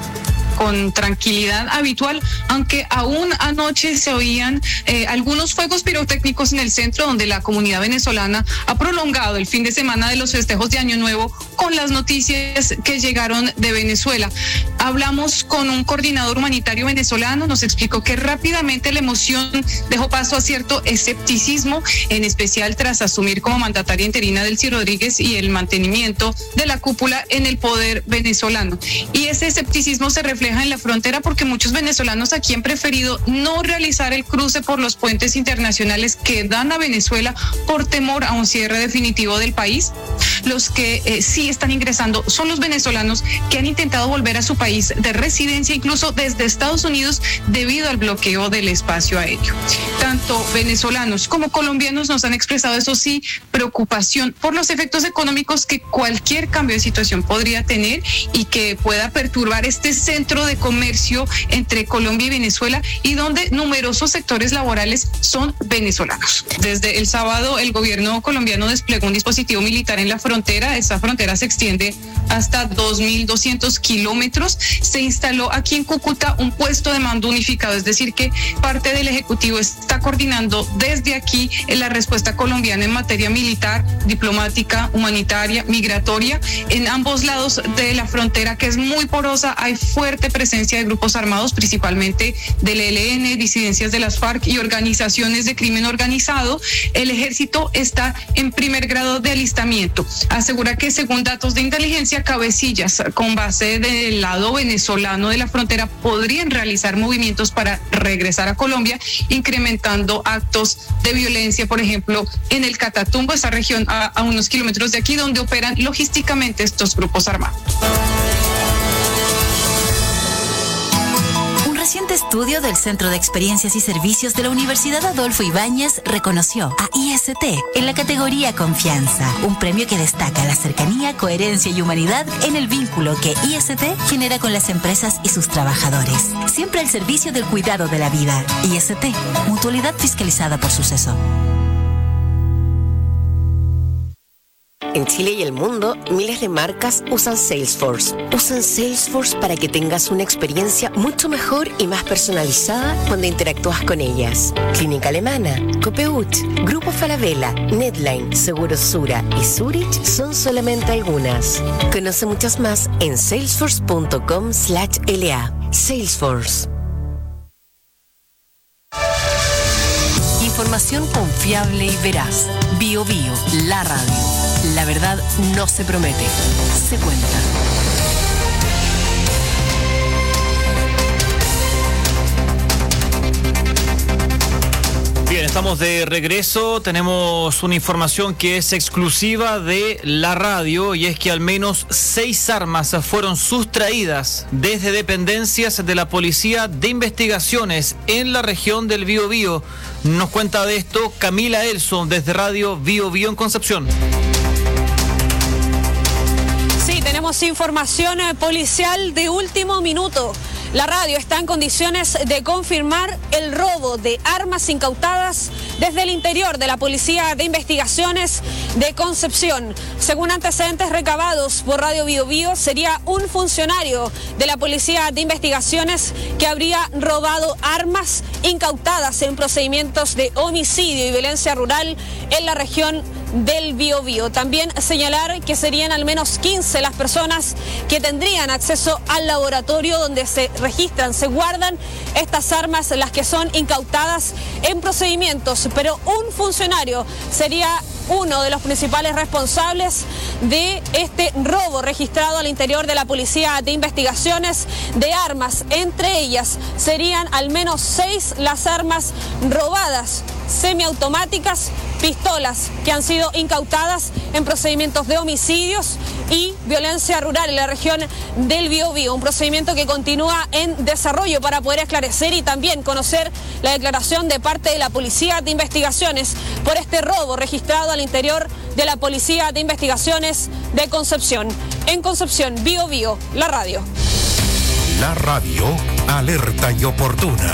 Con tranquilidad habitual, aunque aún anoche se oían eh, algunos fuegos pirotécnicos en el centro, donde la comunidad venezolana ha prolongado el fin de semana de los festejos de Año Nuevo con las noticias que llegaron de Venezuela. Hablamos con un coordinador humanitario venezolano, nos explicó que rápidamente la emoción dejó paso a cierto escepticismo, en especial tras asumir como mandataria interina Delcy Rodríguez y el mantenimiento de la cúpula en el poder venezolano. Y ese escepticismo se refleja en la frontera porque muchos venezolanos aquí han preferido no realizar el cruce por los puentes internacionales que dan a Venezuela por temor a un cierre definitivo del país. Los que eh, sí están ingresando son los venezolanos que han intentado volver a su país de residencia, incluso desde Estados Unidos, debido al bloqueo del espacio aéreo. Tanto venezolanos como colombianos nos han expresado, eso sí, preocupación por los efectos económicos que cualquier cambio de situación podría tener y que pueda perturbar este centro de comercio entre Colombia y Venezuela, y donde numerosos sectores laborales son venezolanos. Desde el sábado, el gobierno colombiano desplegó un dispositivo militar en la frontera. Esa frontera se extiende hasta dos mil doscientos kilómetros. Se instaló aquí en Cúcuta un puesto de mando unificado, es decir, que parte del Ejecutivo está coordinando desde aquí en la respuesta colombiana en materia militar, diplomática, humanitaria, migratoria. En ambos lados de la frontera, que es muy porosa, hay fuerte presencia de grupos armados, principalmente del E L N, disidencias de las FARC y organizaciones de crimen organizado. El ejército está en primer grado de alistamiento. Asegura que, según datos de inteligencia, cabecillas con base del lado venezolano de la frontera podrían realizar movimientos para regresar a Colombia, incrementando actos de violencia, por ejemplo, en el Catatumbo, esa región a, a unos kilómetros de aquí, donde operan logísticamente estos grupos armados. Un reciente estudio del Centro de Experiencias y Servicios de la Universidad Adolfo Ibáñez reconoció a I S T en la categoría Confianza, un premio que destaca la cercanía, coherencia y humanidad en el vínculo que I S T genera con las empresas y sus trabajadores. Siempre al servicio del cuidado de la vida. I S T, mutualidad fiscalizada por Suceso. En Chile y el mundo, miles de marcas usan Salesforce. Usan Salesforce para que tengas una experiencia mucho mejor y más personalizada cuando interactúas con ellas. Clínica Alemana, Copeuch, Grupo Falabella, Netline, Seguros Sura y Zurich son solamente algunas. Conoce muchas más en salesforce punto com slash L A. Salesforce. información confiable y veraz. Bio Bio, la radio. La verdad no se promete, se cuenta. Bien, estamos de regreso. Tenemos una información que es exclusiva de la radio y es que al menos seis armas fueron sustraídas desde dependencias de la Policía de Investigaciones en la región del Biobío. Nos cuenta de esto Camila Elson desde Radio Biobío en Concepción. Sí, tenemos información policial de último minuto. La radio está en condiciones de confirmar el robo de armas incautadas desde el interior de la Policía de Investigaciones de Concepción. Según antecedentes recabados por Radio Biobío, sería un funcionario de la Policía de Investigaciones que habría robado armas incautadas en procedimientos de homicidio y violencia rural en la región del Biobío. También señalar que serían al menos quince las personas que tendrían acceso al laboratorio donde se registran, se guardan estas armas, las que son incautadas en procedimientos, pero un funcionario sería uno de los principales responsables de este robo registrado al interior de la Policía de Investigaciones de armas. Entre ellas serían al menos seis las armas robadas, semiautomáticas, pistolas que han sido incautadas en procedimientos de homicidios y violencia rural en la región del Biobío, un procedimiento que continúa en desarrollo para poder esclarecer y también conocer la declaración de parte de la Policía de Investigaciones por este robo registrado al interior de la Policía de Investigaciones de Concepción. En Concepción, Biobío, la radio. La radio, alerta y oportuna.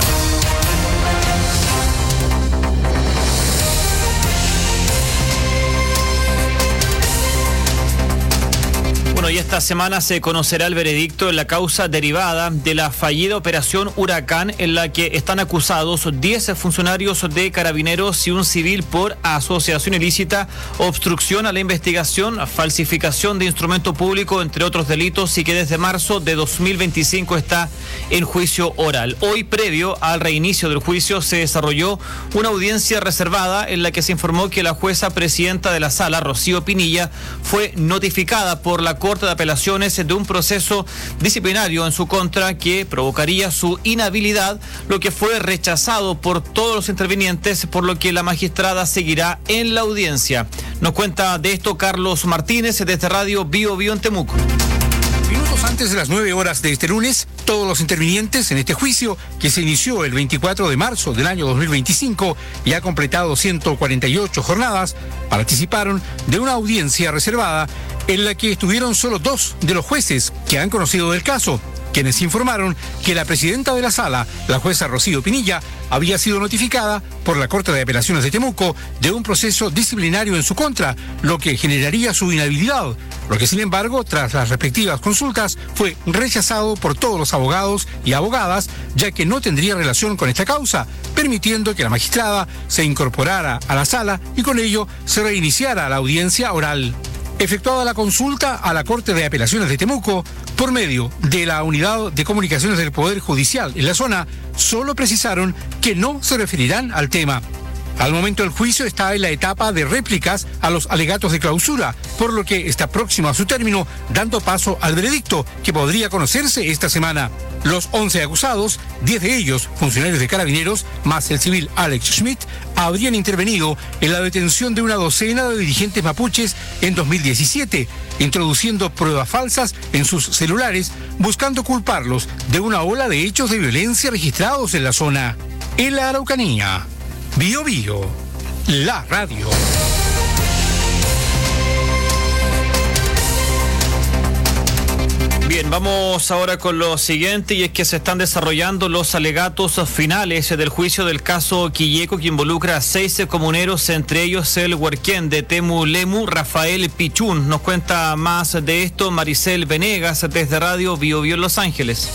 Bueno, y esta semana se conocerá el veredicto en la causa derivada de la fallida operación Huracán, en la que están acusados diez funcionarios de Carabineros y un civil por asociación ilícita, obstrucción a la investigación, falsificación de instrumento público, entre otros delitos, y que desde marzo de dos mil veinticinco está en juicio oral. Hoy, previo al reinicio del juicio, se desarrolló una audiencia reservada en la que se informó que la jueza presidenta de la sala, Rocío Pinilla, fue notificada por la Corte de Apelaciones de un proceso disciplinario en su contra que provocaría su inhabilidad, lo que fue rechazado por todos los intervinientes, por lo que la magistrada seguirá en la audiencia. Nos cuenta de esto Carlos Martínez desde Radio Biobío en Temuco. Minutos antes de las nueve horas de este lunes, todos los intervinientes en este juicio, que se inició el veinticuatro de marzo del año dos mil veinticinco y ha completado ciento cuarenta y ocho jornadas, participaron de una audiencia reservada en la que estuvieron solo dos de los jueces que han conocido del caso, quienes informaron que la presidenta de la sala, la jueza Rocío Pinilla, había sido notificada por la Corte de Apelaciones de Temuco de un proceso disciplinario en su contra, lo que generaría su inhabilidad, lo que sin embargo, tras las respectivas consultas, fue rechazado por todos los abogados y abogadas, ya que no tendría relación con esta causa, permitiendo que la magistrada se incorporara a la sala y con ello se reiniciara la audiencia oral. Efectuada la consulta a la Corte de Apelaciones de Temuco, por medio de la Unidad de Comunicaciones del Poder Judicial en la zona, solo precisaron que no se referirán al tema. Al momento del juicio está en la etapa de réplicas a los alegatos de clausura, por lo que está próximo a su término, dando paso al veredicto, que podría conocerse esta semana. Los once acusados, diez de ellos funcionarios de Carabineros, más el civil Alex Schmidt, habrían intervenido en la detención de una docena de dirigentes mapuches en dos mil diecisiete, introduciendo pruebas falsas en sus celulares, buscando culparlos de una ola de hechos de violencia registrados en la zona. En la Araucanía, Biobío, la radio. Bien, vamos ahora con lo siguiente, y es que se están desarrollando los alegatos finales del juicio del caso Quilleco, que involucra a seis comuneros, entre ellos el huarquén de Temulemu, Rafael Pichún. Nos cuenta más de esto Maricel Venegas desde Radio Biobío en Los Ángeles.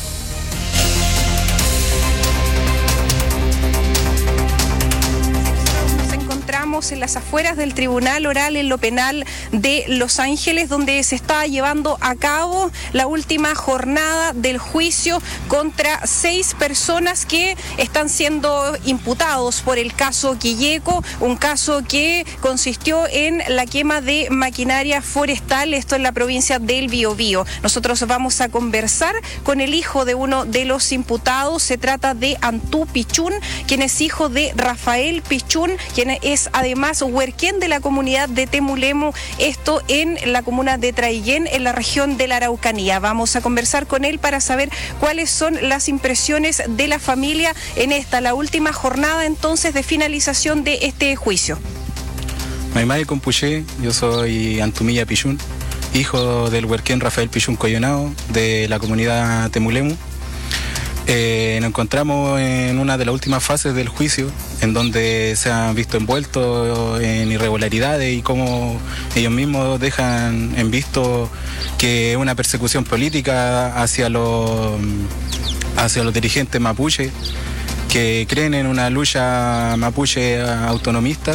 estamos en las afueras del Tribunal Oral en lo Penal de Los Ángeles, donde se está llevando a cabo la última jornada del juicio contra seis personas que están siendo imputados por el caso Quilleco, un caso que consistió en la quema de maquinaria forestal, esto en la provincia del Biobío. Nosotros vamos a conversar con el hijo de uno de los imputados. Se trata de Antú Pichún, quien es hijo de Rafael Pichún, quien es además huerquén de la comunidad de Temulemo, esto en la comuna de Traiguén, en la región de la Araucanía. Vamos a conversar con él para saber cuáles son las impresiones de la familia en esta, la última jornada entonces de finalización de este juicio. Maimai Compuché, yo soy Antumilla Pichún, hijo del huerquén Rafael Pichún Coyonao de la comunidad Temulemo. Eh, nos encontramos en una de las últimas fases del juicio, en donde se han visto envueltos en irregularidades y cómo ellos mismos dejan en visto que es una persecución política hacia los, hacia los dirigentes mapuche, que creen en una lucha mapuche autonomista.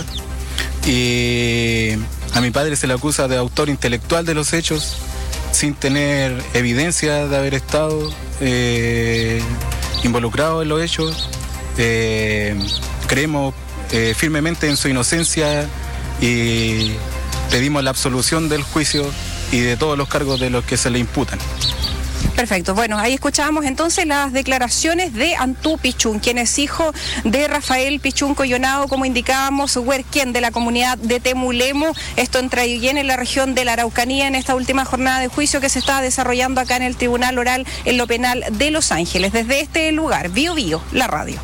Y a mi padre se le acusa de autor intelectual de los hechos, sin tener evidencia de haber estado eh, involucrado en los hechos. Eh, creemos eh, firmemente en su inocencia y pedimos la absolución del juicio y de todos los cargos de los que se le imputan. Perfecto, bueno, ahí escuchábamos entonces las declaraciones de Antú Pichún, quien es hijo de Rafael Pichún Coyonao, como indicábamos, huerquén de la comunidad de Temulemo, esto en Traiguén, en la región de la Araucanía, en esta última jornada de juicio que se está desarrollando acá en el Tribunal Oral en lo Penal de Los Ángeles. Desde este lugar, Biobío, la radio.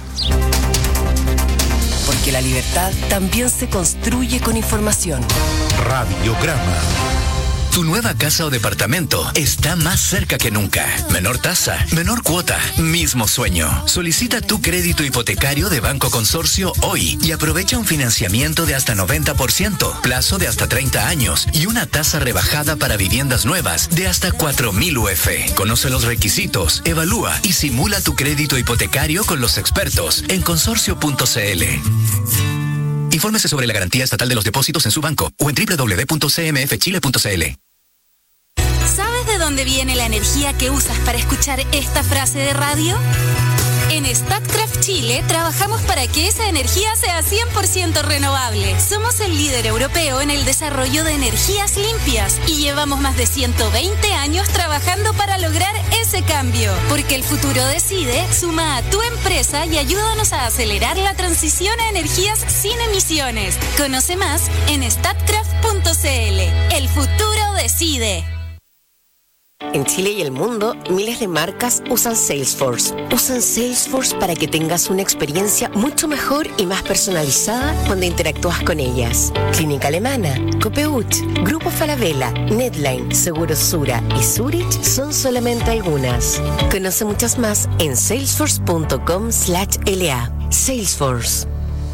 Porque la libertad también se construye con información. Radiograma. Tu nueva casa o departamento está más cerca que nunca. Menor tasa, menor cuota, mismo sueño. Solicita tu crédito hipotecario de Banco Consorcio hoy y aprovecha un financiamiento de hasta noventa por ciento, plazo de hasta treinta años y una tasa rebajada para viviendas nuevas de hasta cuatro mil U F. Conoce los requisitos, evalúa y simula tu crédito hipotecario con los expertos en consorcio punto c l. Infórmese sobre la garantía estatal de los depósitos en su banco o en doble u doble u doble u punto c m f chile punto c l. ¿Sabes de dónde viene la energía que usas para escuchar esta frase de radio? En Statkraft Chile trabajamos para que esa energía sea cien por ciento renovable. Somos el líder europeo en el desarrollo de energías limpias y llevamos más de ciento veinte años trabajando para lograr ese cambio. Porque el futuro decide, suma a tu empresa y ayúdanos a acelerar la transición a energías sin emisiones. Conoce más en statkraft punto c l. El futuro decide. En Chile y el mundo, miles de marcas usan Salesforce. Usan Salesforce para que tengas una experiencia mucho mejor y más personalizada cuando interactúas con ellas. Clínica Alemana, Copeuch, Grupo Falabella, Netline, Seguros Sura y Zurich son solamente algunas. Conoce muchas más en salesforce punto com slash l a. Salesforce.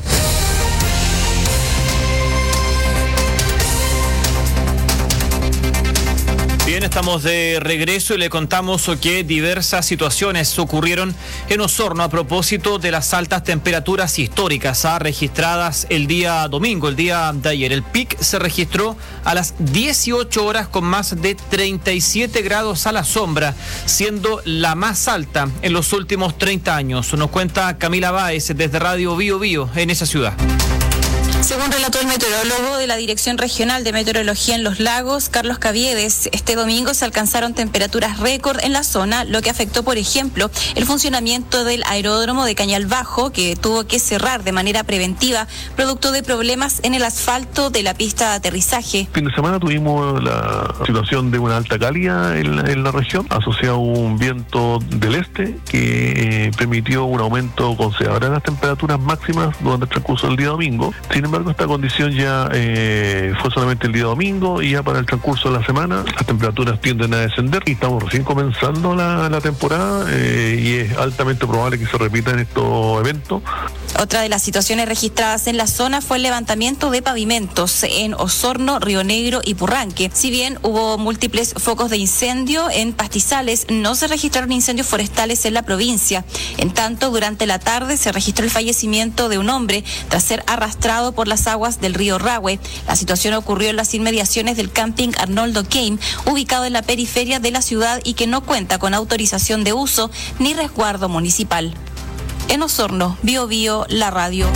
Bien, estamos de regreso y le contamos que diversas situaciones ocurrieron en Osorno a propósito de las altas temperaturas históricas ¿ah? registradas el día domingo, el día de ayer. El pic se registró a las dieciocho horas con más de treinta y siete grados a la sombra, siendo la más alta en los últimos treinta años. Nos cuenta Camila Báez desde Radio Bio Bio en esa ciudad. Según relató el meteorólogo de la Dirección Regional de Meteorología en los Lagos, Carlos Caviedes, este domingo se alcanzaron temperaturas récord en la zona, lo que afectó, por ejemplo, el funcionamiento del aeródromo de Cañal Bajo, que tuvo que cerrar de manera preventiva, producto de problemas en el asfalto de la pista de aterrizaje. Fin de semana tuvimos la situación de una alta calidad en la, en la región, asociado a un viento del este que eh, permitió un aumento considerable de las temperaturas máximas durante el transcurso del día domingo. Sin embargo, esta condición ya eh, fue solamente el día domingo y ya para el transcurso de la semana las temperaturas tienden a descender y estamos recién comenzando la, la temporada eh, y es altamente probable que se repitan estos eventos. Otra de las situaciones registradas en la zona fue el levantamiento de pavimentos en Osorno, Río Negro y Purranque. Si bien hubo múltiples focos de incendio en pastizales, no se registraron incendios forestales en la provincia. En tanto, durante la tarde se registró el fallecimiento de un hombre tras ser arrastrado por por las aguas del río Rahue. La situación ocurrió en las inmediaciones del camping Arnoldo Kane, ubicado en la periferia de la ciudad y que no cuenta con autorización de uso ni resguardo municipal. En Osorno, Bio Bio, la radio.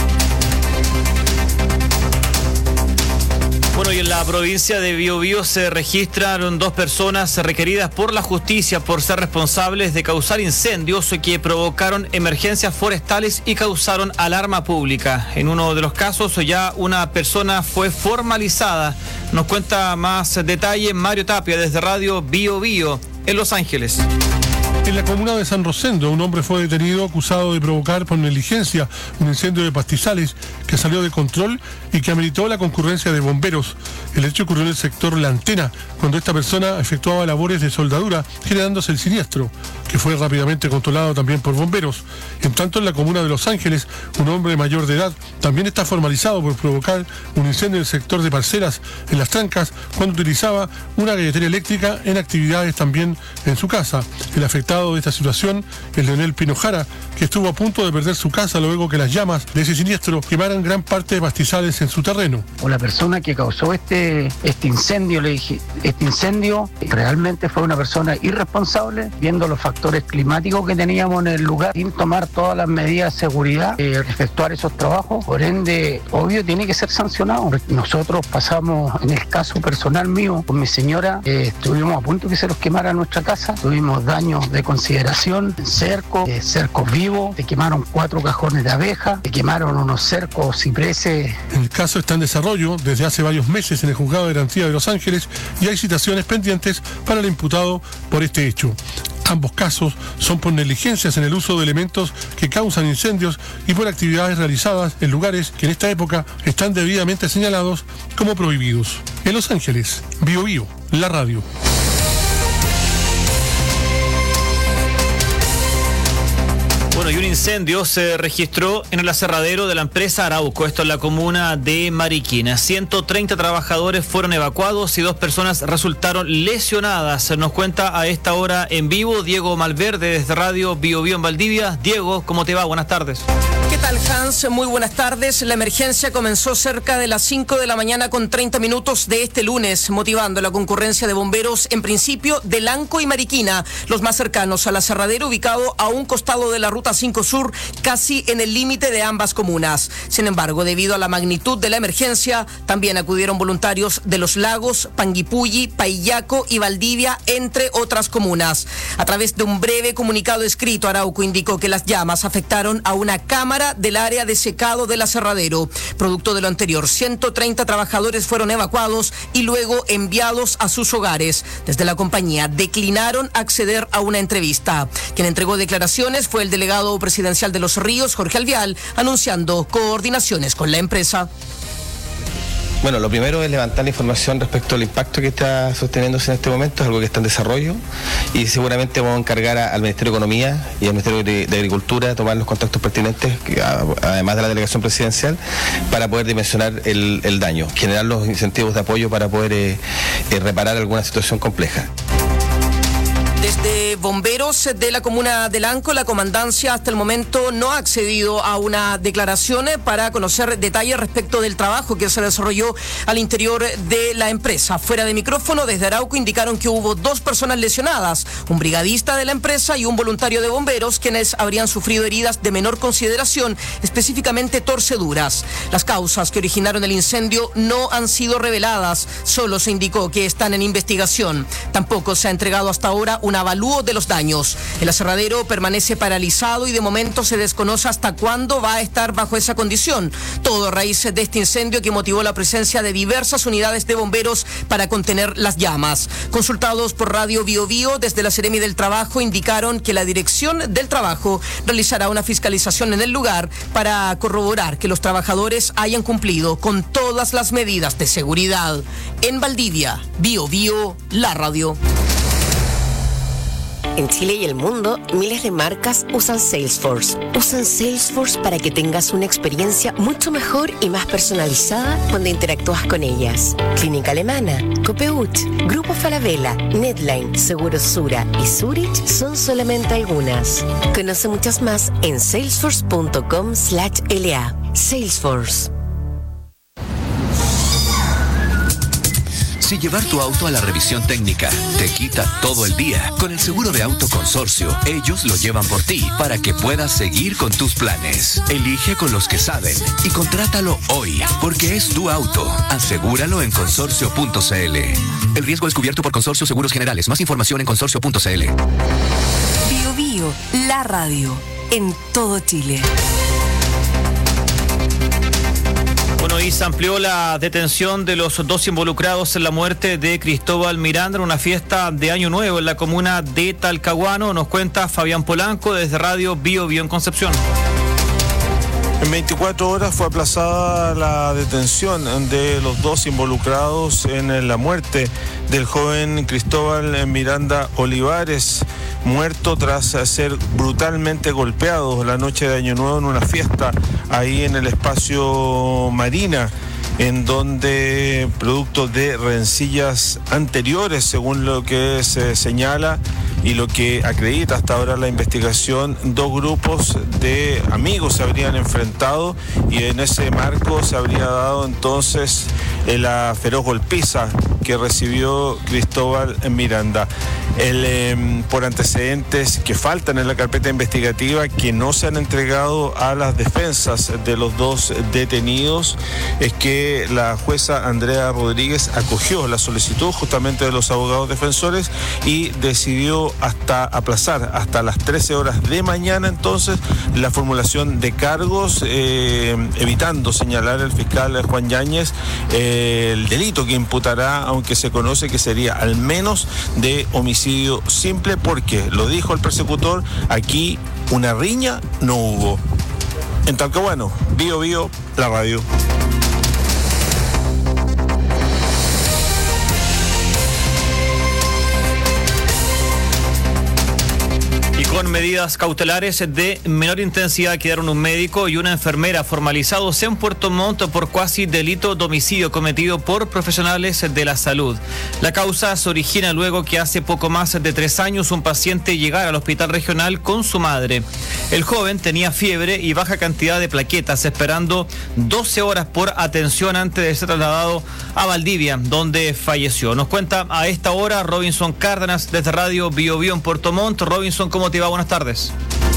Bueno, y en la provincia de Biobío se registraron dos personas requeridas por la justicia por ser responsables de causar incendios que provocaron emergencias forestales y causaron alarma pública. En uno de los casos ya una persona fue formalizada. Nos cuenta más detalles Mario Tapia desde Radio Biobío en Los Ángeles. En la comuna de San Rosendo, un hombre fue detenido acusado de provocar por negligencia un incendio de pastizales que salió de control y que ameritó la concurrencia de bomberos. El hecho ocurrió en el sector La Antena, cuando esta persona efectuaba labores de soldadura, generándose el siniestro, que fue rápidamente controlado también por bomberos. En tanto, en la comuna de Los Ángeles, un hombre mayor de edad también está formalizado por provocar un incendio en el sector de Parcelas, en Las Trancas, cuando utilizaba una galletera eléctrica en actividades también en su casa. El afectado de esta situación, el Leonel Pinojara, que estuvo a punto de perder su casa luego que las llamas de ese siniestro quemaran gran parte de pastizales en su terreno. O la persona que causó este, este incendio, le dije, este incendio realmente fue una persona irresponsable, viendo los factores climáticos que teníamos en el lugar, sin tomar todas las medidas de seguridad, eh, efectuar esos trabajos. Por ende, obvio, tiene que ser sancionado. Nosotros pasamos, en el caso personal mío, con mi señora, eh, estuvimos a punto de que se nos quemara nuestra casa, tuvimos daños de consideración, cercos, eh, cercos vivos, se quemaron cuatro cajones de abeja, se quemaron unos cercos cipreses. El caso está en desarrollo desde hace varios meses en el Juzgado de Garantía de Los Ángeles y hay citaciones pendientes para el imputado por este hecho. Ambos casos son por negligencias en el uso de elementos que causan incendios y por actividades realizadas en lugares que en esta época están debidamente señalados como prohibidos. En Los Ángeles, Bio Bio, la radio. Bueno, y un incendio se registró en el aserradero de la empresa Arauco, esto en la comuna de Mariquina. ciento treinta trabajadores fueron evacuados y dos personas resultaron lesionadas. Nos cuenta a esta hora en vivo Diego Malverde desde Radio Bio Bio en Valdivia. Diego, ¿cómo te va? Buenas tardes. ¿Qué tal, Hans? Muy buenas tardes. La emergencia comenzó cerca de las cinco de la mañana con treinta minutos de este lunes, motivando la concurrencia de bomberos, en principio de Lanco y Mariquina, los más cercanos al aserradero ubicado a un costado de la ruta cinco Sur, casi en el límite de ambas comunas. Sin embargo, debido a la magnitud de la emergencia, también acudieron voluntarios de Los Lagos, Panguipulli, Paillaco y Valdivia, entre otras comunas. A través de un breve comunicado escrito, Arauco indicó que las llamas afectaron a una cámara del área de secado del aserradero. Producto de lo anterior, ciento treinta trabajadores fueron evacuados y luego enviados a sus hogares. Desde la compañía declinaron acceder a una entrevista. Quien entregó declaraciones fue el delegado presidencial de Los Ríos, Jorge Alvial, anunciando coordinaciones con la empresa. Bueno, lo primero es levantar la información respecto al impacto que está sosteniéndose en este momento, es algo que está en desarrollo y seguramente vamos a encargar a, al Ministerio de Economía y al Ministerio de, de Agricultura a tomar los contactos pertinentes, a, además de la delegación presidencial, para poder dimensionar el, el daño, generar los incentivos de apoyo para poder eh, eh, reparar alguna situación compleja. Desde bomberos de la comuna de Lanco, la comandancia hasta el momento no ha accedido a una declaración para conocer detalles respecto del trabajo que se desarrolló al interior de la empresa. Fuera de micrófono, desde Arauco indicaron que hubo dos personas lesionadas, un brigadista de la empresa y un voluntario de bomberos, quienes habrían sufrido heridas de menor consideración, específicamente torceduras. Las causas que originaron el incendio no han sido reveladas, solo se indicó que están en investigación. Tampoco se ha entregado hasta ahora un avalúo de los daños. El aserradero permanece paralizado y de momento se desconoce hasta cuándo va a estar bajo esa condición. Todo a raíz de este incendio que motivó la presencia de diversas unidades de bomberos para contener las llamas. Consultados por Radio Bio Bio desde la Seremi del Trabajo, indicaron que la Dirección del Trabajo realizará una fiscalización en el lugar para corroborar que los trabajadores hayan cumplido con todas las medidas de seguridad. En Valdivia, Bio Bio, la radio. En Chile y el mundo, miles de marcas usan Salesforce. Usan Salesforce para que tengas una experiencia mucho mejor y más personalizada cuando interactúas con ellas. Clínica Alemana, Copeuch, Grupo Falabella, Netline, Seguros Sura y Zurich son solamente algunas. Conoce muchas más en salesforce punto com slash L A. Salesforce. Si llevar tu auto a la revisión técnica te quita todo el día, con el seguro de auto Consorcio, ellos lo llevan por ti para que puedas seguir con tus planes. Elige con los que saben y contrátalo hoy, porque es tu auto. Asegúralo en consorcio punto c l. El riesgo es cubierto por Consorcio Seguros Generales. Más información en consorcio punto c l. Bio Bio, la radio, en todo Chile. Bueno, y se amplió la detención de los dos involucrados en la muerte de Cristóbal Miranda en una fiesta de Año Nuevo en la comuna de Talcahuano. Nos cuenta Fabián Polanco desde Radio Bio Bio en Concepción. En veinticuatro horas fue aplazada la detención de los dos involucrados en la muerte del joven Cristóbal Miranda Olivares, muerto tras ser brutalmente golpeado la noche de Año Nuevo en una fiesta ahí en el espacio Marina, en donde, producto de rencillas anteriores, según lo que se señala y lo que acredita hasta ahora la investigación, dos grupos de amigos se habrían enfrentado y en ese marco se habría dado entonces la feroz golpiza que recibió Cristóbal Miranda. El, eh, por antecedentes que faltan en la carpeta investigativa, que no se han entregado a las defensas de los dos detenidos, es que la jueza Andrea Rodríguez acogió la solicitud justamente de los abogados defensores y decidió hasta aplazar hasta las trece horas de mañana entonces la formulación de cargos, eh, evitando señalar al fiscal Juan Yáñez eh, el delito que imputará, aunque se conoce que sería al menos de homicidio simple, porque lo dijo el persecutor, aquí una riña no hubo. En Talcahuano, Bio Bio, la radio. Con medidas cautelares de menor intensidad quedaron un médico y una enfermera formalizados en Puerto Montt por cuasi delito de homicidio cometido por profesionales de la salud. La causa se origina luego que hace poco más de tres años un paciente llegara al hospital regional con su madre. El joven tenía fiebre y baja cantidad de plaquetas, esperando doce horas por atención antes de ser trasladado a Valdivia, donde falleció. Nos cuenta a esta hora Robinson Cárdenas desde Radio Bio Bio en Puerto Montt. Robinson, ¿cómo te va? Buenas tardes.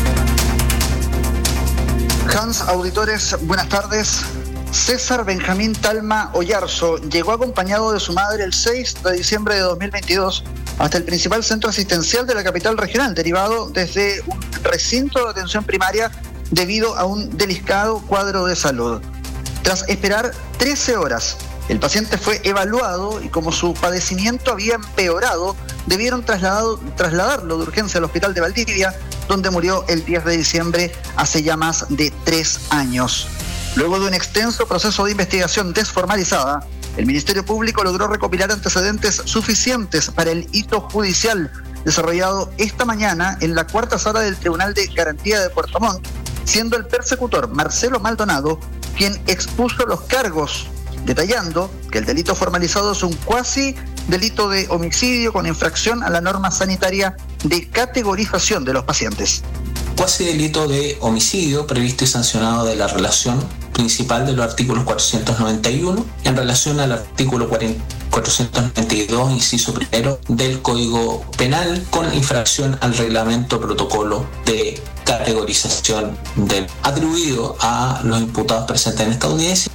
Hans, auditores, buenas tardes. César Benjamín Talma Oyarzo llegó acompañado de su madre el seis de diciembre de dos mil veintidós hasta el principal centro asistencial de la capital regional, derivado desde un recinto de atención primaria debido a un delicado cuadro de salud. Tras esperar trece horas, el paciente fue evaluado y como su padecimiento había empeorado, debieron trasladado, trasladarlo de urgencia al hospital de Valdivia, donde murió el diez de diciembre hace ya más de tres años. Luego de un extenso proceso de investigación desformalizada, el Ministerio Público logró recopilar antecedentes suficientes para el hito judicial desarrollado esta mañana en la cuarta sala del Tribunal de Garantía de Puerto Montt, siendo el persecutor Marcelo Maldonado quien expuso los cargos, detallando que el delito formalizado es un cuasi delito de homicidio con infracción a la norma sanitaria de categorización de los pacientes. Cuasi delito de homicidio previsto y sancionado de la relación principal de los artículos cuatrocientos noventa y uno en relación al artículo cuatrocientos noventa y dos, inciso primero del Código Penal, con infracción al reglamento protocolo de categorización del atribuido a los imputados presentes en esta audiencia.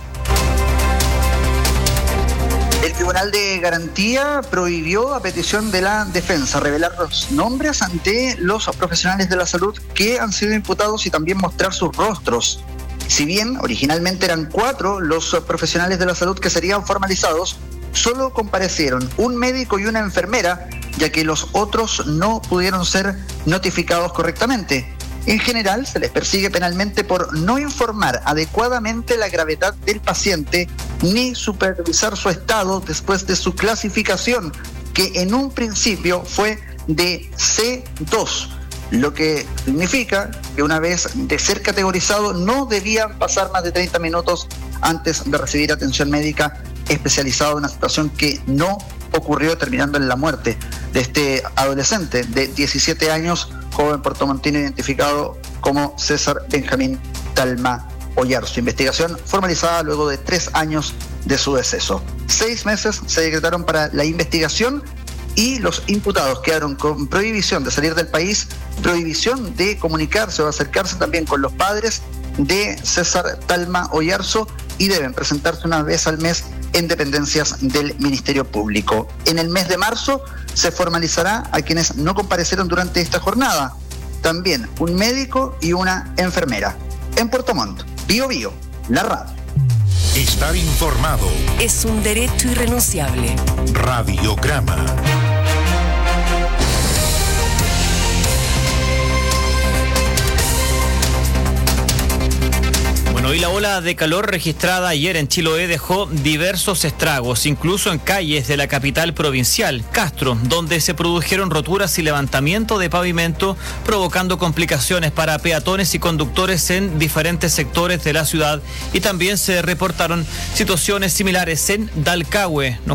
El Tribunal de Garantía prohibió, a petición de la defensa, revelar los nombres ante los profesionales de la salud que han sido imputados y también mostrar sus rostros. Si bien originalmente eran cuatro los profesionales de la salud que serían formalizados, solo comparecieron un médico y una enfermera, ya que los otros no pudieron ser notificados correctamente. En general, se les persigue penalmente por no informar adecuadamente la gravedad del paciente ni supervisar su estado después de su clasificación, que en un principio fue de C dos, lo que significa que una vez de ser categorizado no debían pasar más de treinta minutos antes de recibir atención médica especializada, una situación que no ocurrió, terminando en la muerte de este adolescente de diecisiete años, joven puertomontino identificado como César Benjamín Talma Oyarzo. Investigación formalizada luego de tres años de su deceso. Seis meses se decretaron para la investigación y los imputados quedaron con prohibición de salir del país, prohibición de comunicarse o acercarse también con los padres de César Talma Oyarzo y deben presentarse una vez al mes en dependencias del Ministerio Público. En el mes de marzo se formalizará a quienes no comparecieron durante esta jornada. También un médico y una enfermera. En Puerto Montt, Bío Bío, la radio. Estar informado Es un derecho irrenunciable. Radiograma. Bueno, y la ola de calor registrada ayer en Chiloé dejó diversos estragos, incluso en calles de la capital provincial, Castro, donde se produjeron roturas y levantamiento de pavimento, provocando complicaciones para peatones y conductores en diferentes sectores de la ciudad, y también se reportaron situaciones similares en Dalcahue. Nos